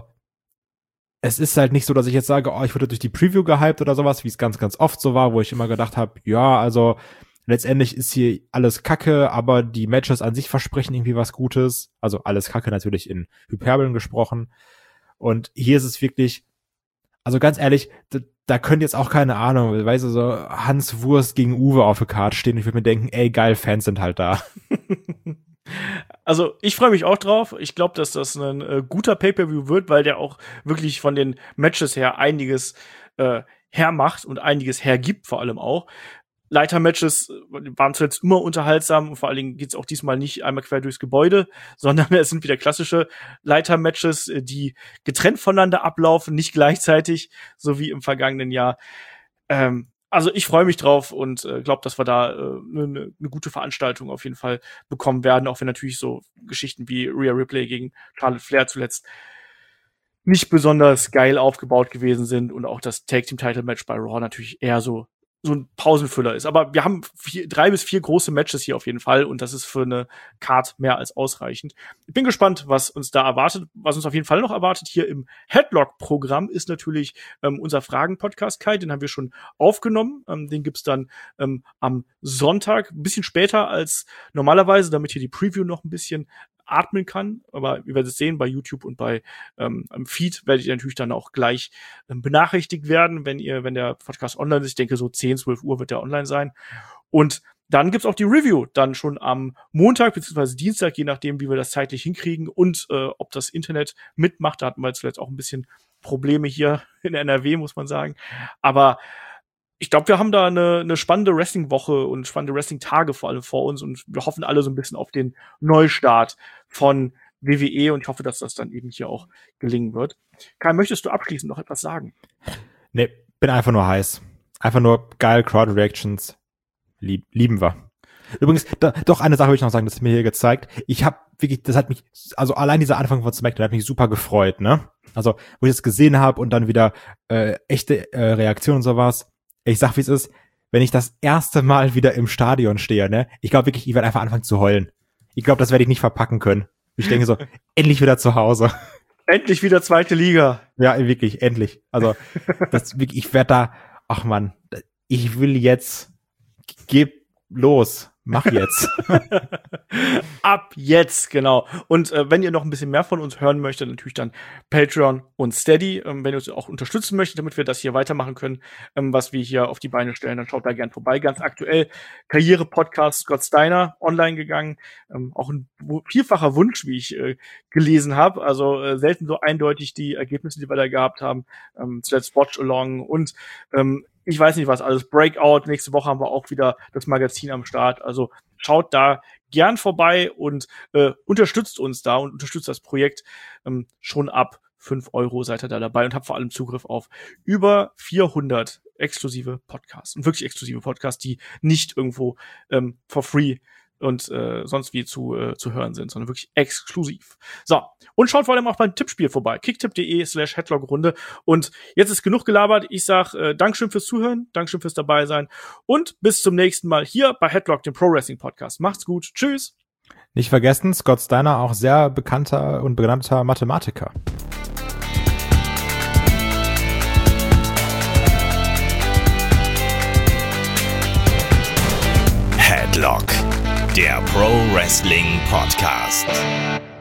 es ist halt nicht so, dass ich jetzt sage, oh, ich wurde durch die Preview gehypt oder sowas, wie es ganz, ganz oft so war, wo ich immer gedacht habe, ja, also letztendlich ist hier alles Kacke, aber die Matches an sich versprechen irgendwie was Gutes. Also alles Kacke natürlich in Hyperbeln gesprochen. Und hier ist es wirklich, also ganz ehrlich, da, da könnte jetzt auch keine Ahnung, weißt du, so Hans Wurst gegen Uwe auf der Karte stehen. Ich würde mir denken, ey, geil, Fans sind halt da. Also ich freue mich auch drauf. Ich glaube, dass das ein äh, guter Pay-Per-View wird, weil der auch wirklich von den Matches her einiges äh, hermacht und einiges hergibt, vor allem auch. Leiter-Matches waren zuletzt immer unterhaltsam und vor allen Dingen geht's auch diesmal nicht einmal quer durchs Gebäude, sondern es sind wieder klassische Leiter-Matches, die getrennt voneinander ablaufen, nicht gleichzeitig, so wie im vergangenen Jahr. Ähm, also ich freue mich drauf und äh, glaube, dass wir da eine äh, ne, ne gute Veranstaltung auf jeden Fall bekommen werden, auch wenn natürlich so Geschichten wie Rhea Ripley gegen Charlotte Flair zuletzt nicht besonders geil aufgebaut gewesen sind und auch das Tag-Team-Title-Match bei Raw natürlich eher so so ein Pausenfüller ist. Aber wir haben vier, drei bis vier große Matches hier auf jeden Fall und das ist für eine Card mehr als ausreichend. Ich bin gespannt, was uns da erwartet. Was uns auf jeden Fall noch erwartet hier im Headlock-Programm ist natürlich ähm, unser Fragen-Podcast, Kai. Den haben wir schon aufgenommen. Ähm, den gibt's dann ähm, am Sonntag, ein bisschen später als normalerweise, damit hier die Preview noch ein bisschen atmen kann, aber ihr werdet es sehen, bei YouTube und bei ähm, am Feed werdet ihr natürlich dann auch gleich ähm, benachrichtigt werden, wenn ihr, wenn der Podcast online ist. Ich denke, so zehn, zwölf Uhr wird der online sein. Und dann gibt's auch die Review dann schon am Montag beziehungsweise Dienstag, je nachdem, wie wir das zeitlich hinkriegen und äh, ob das Internet mitmacht. Da hatten wir zuletzt auch ein bisschen Probleme hier in N R W, muss man sagen. Aber ich glaube, wir haben da eine, eine spannende Wrestling-Woche und spannende Wrestling-Tage vor allem vor uns und wir hoffen alle so ein bisschen auf den Neustart von W W E und ich hoffe, dass das dann eben hier auch gelingen wird. Kai, möchtest du abschließend noch etwas sagen? Nee, bin einfach nur heiß. Einfach nur geil, Crowd-Reactions. Lieb, lieben wir. Übrigens, da, doch eine Sache will ich noch sagen, das ist mir hier gezeigt. Ich habe wirklich, das hat mich, also allein dieser Anfang von SmackDown hat mich super gefreut, ne? Also, wo ich das gesehen habe und dann wieder äh, echte äh, Reaktionen und sowas. Ich sag, wie es ist, wenn ich das erste Mal wieder im Stadion stehe, ne? Ich glaube wirklich, ich werde einfach anfangen zu heulen. Ich glaube, das werde ich nicht verpacken können. Ich denke so, endlich wieder zu Hause. Endlich wieder zweite Liga. Ja, wirklich, endlich. Also, das wirklich, ich werde da, ach man, ich will jetzt, geh los. Mach jetzt. Ab jetzt, genau. Und äh, wenn ihr noch ein bisschen mehr von uns hören möchtet, natürlich dann Patreon und Steady. Ähm, wenn ihr uns auch unterstützen möchtet, damit wir das hier weitermachen können, ähm, was wir hier auf die Beine stellen, dann schaut da gern vorbei. Ganz aktuell Karriere-Podcast Scott Steiner online gegangen. Ähm, auch ein vielfacher Wunsch, wie ich äh, gelesen habe. Also äh, selten so eindeutig die Ergebnisse, die wir da gehabt haben. Ähm, zuletzt Watch Along und ähm, ich weiß nicht was alles. Breakout. Nächste Woche haben wir auch wieder das Magazin am Start. Also schaut da gern vorbei und äh, unterstützt uns da und unterstützt das Projekt. Ähm, schon ab fünf Euro seid ihr da dabei und habt vor allem Zugriff auf über vierhundert exklusive Podcasts. Und wirklich exklusive Podcasts, die nicht irgendwo ähm, for free und äh, sonst wie zu äh, zu hören sind, sondern wirklich exklusiv. So, und schaut vor allem auch beim Tippspiel vorbei. kicktipp.de slash Headlock-Runde. Und jetzt ist genug gelabert. Ich sag äh, Dankeschön fürs Zuhören, Dankeschön fürs dabei sein und bis zum nächsten Mal hier bei Headlock, dem Pro Wrestling Podcast. Macht's gut. Tschüss. Nicht vergessen, Scott Steiner, auch sehr bekannter und benannter Mathematiker. Headlock, der Pro Wrestling Podcast.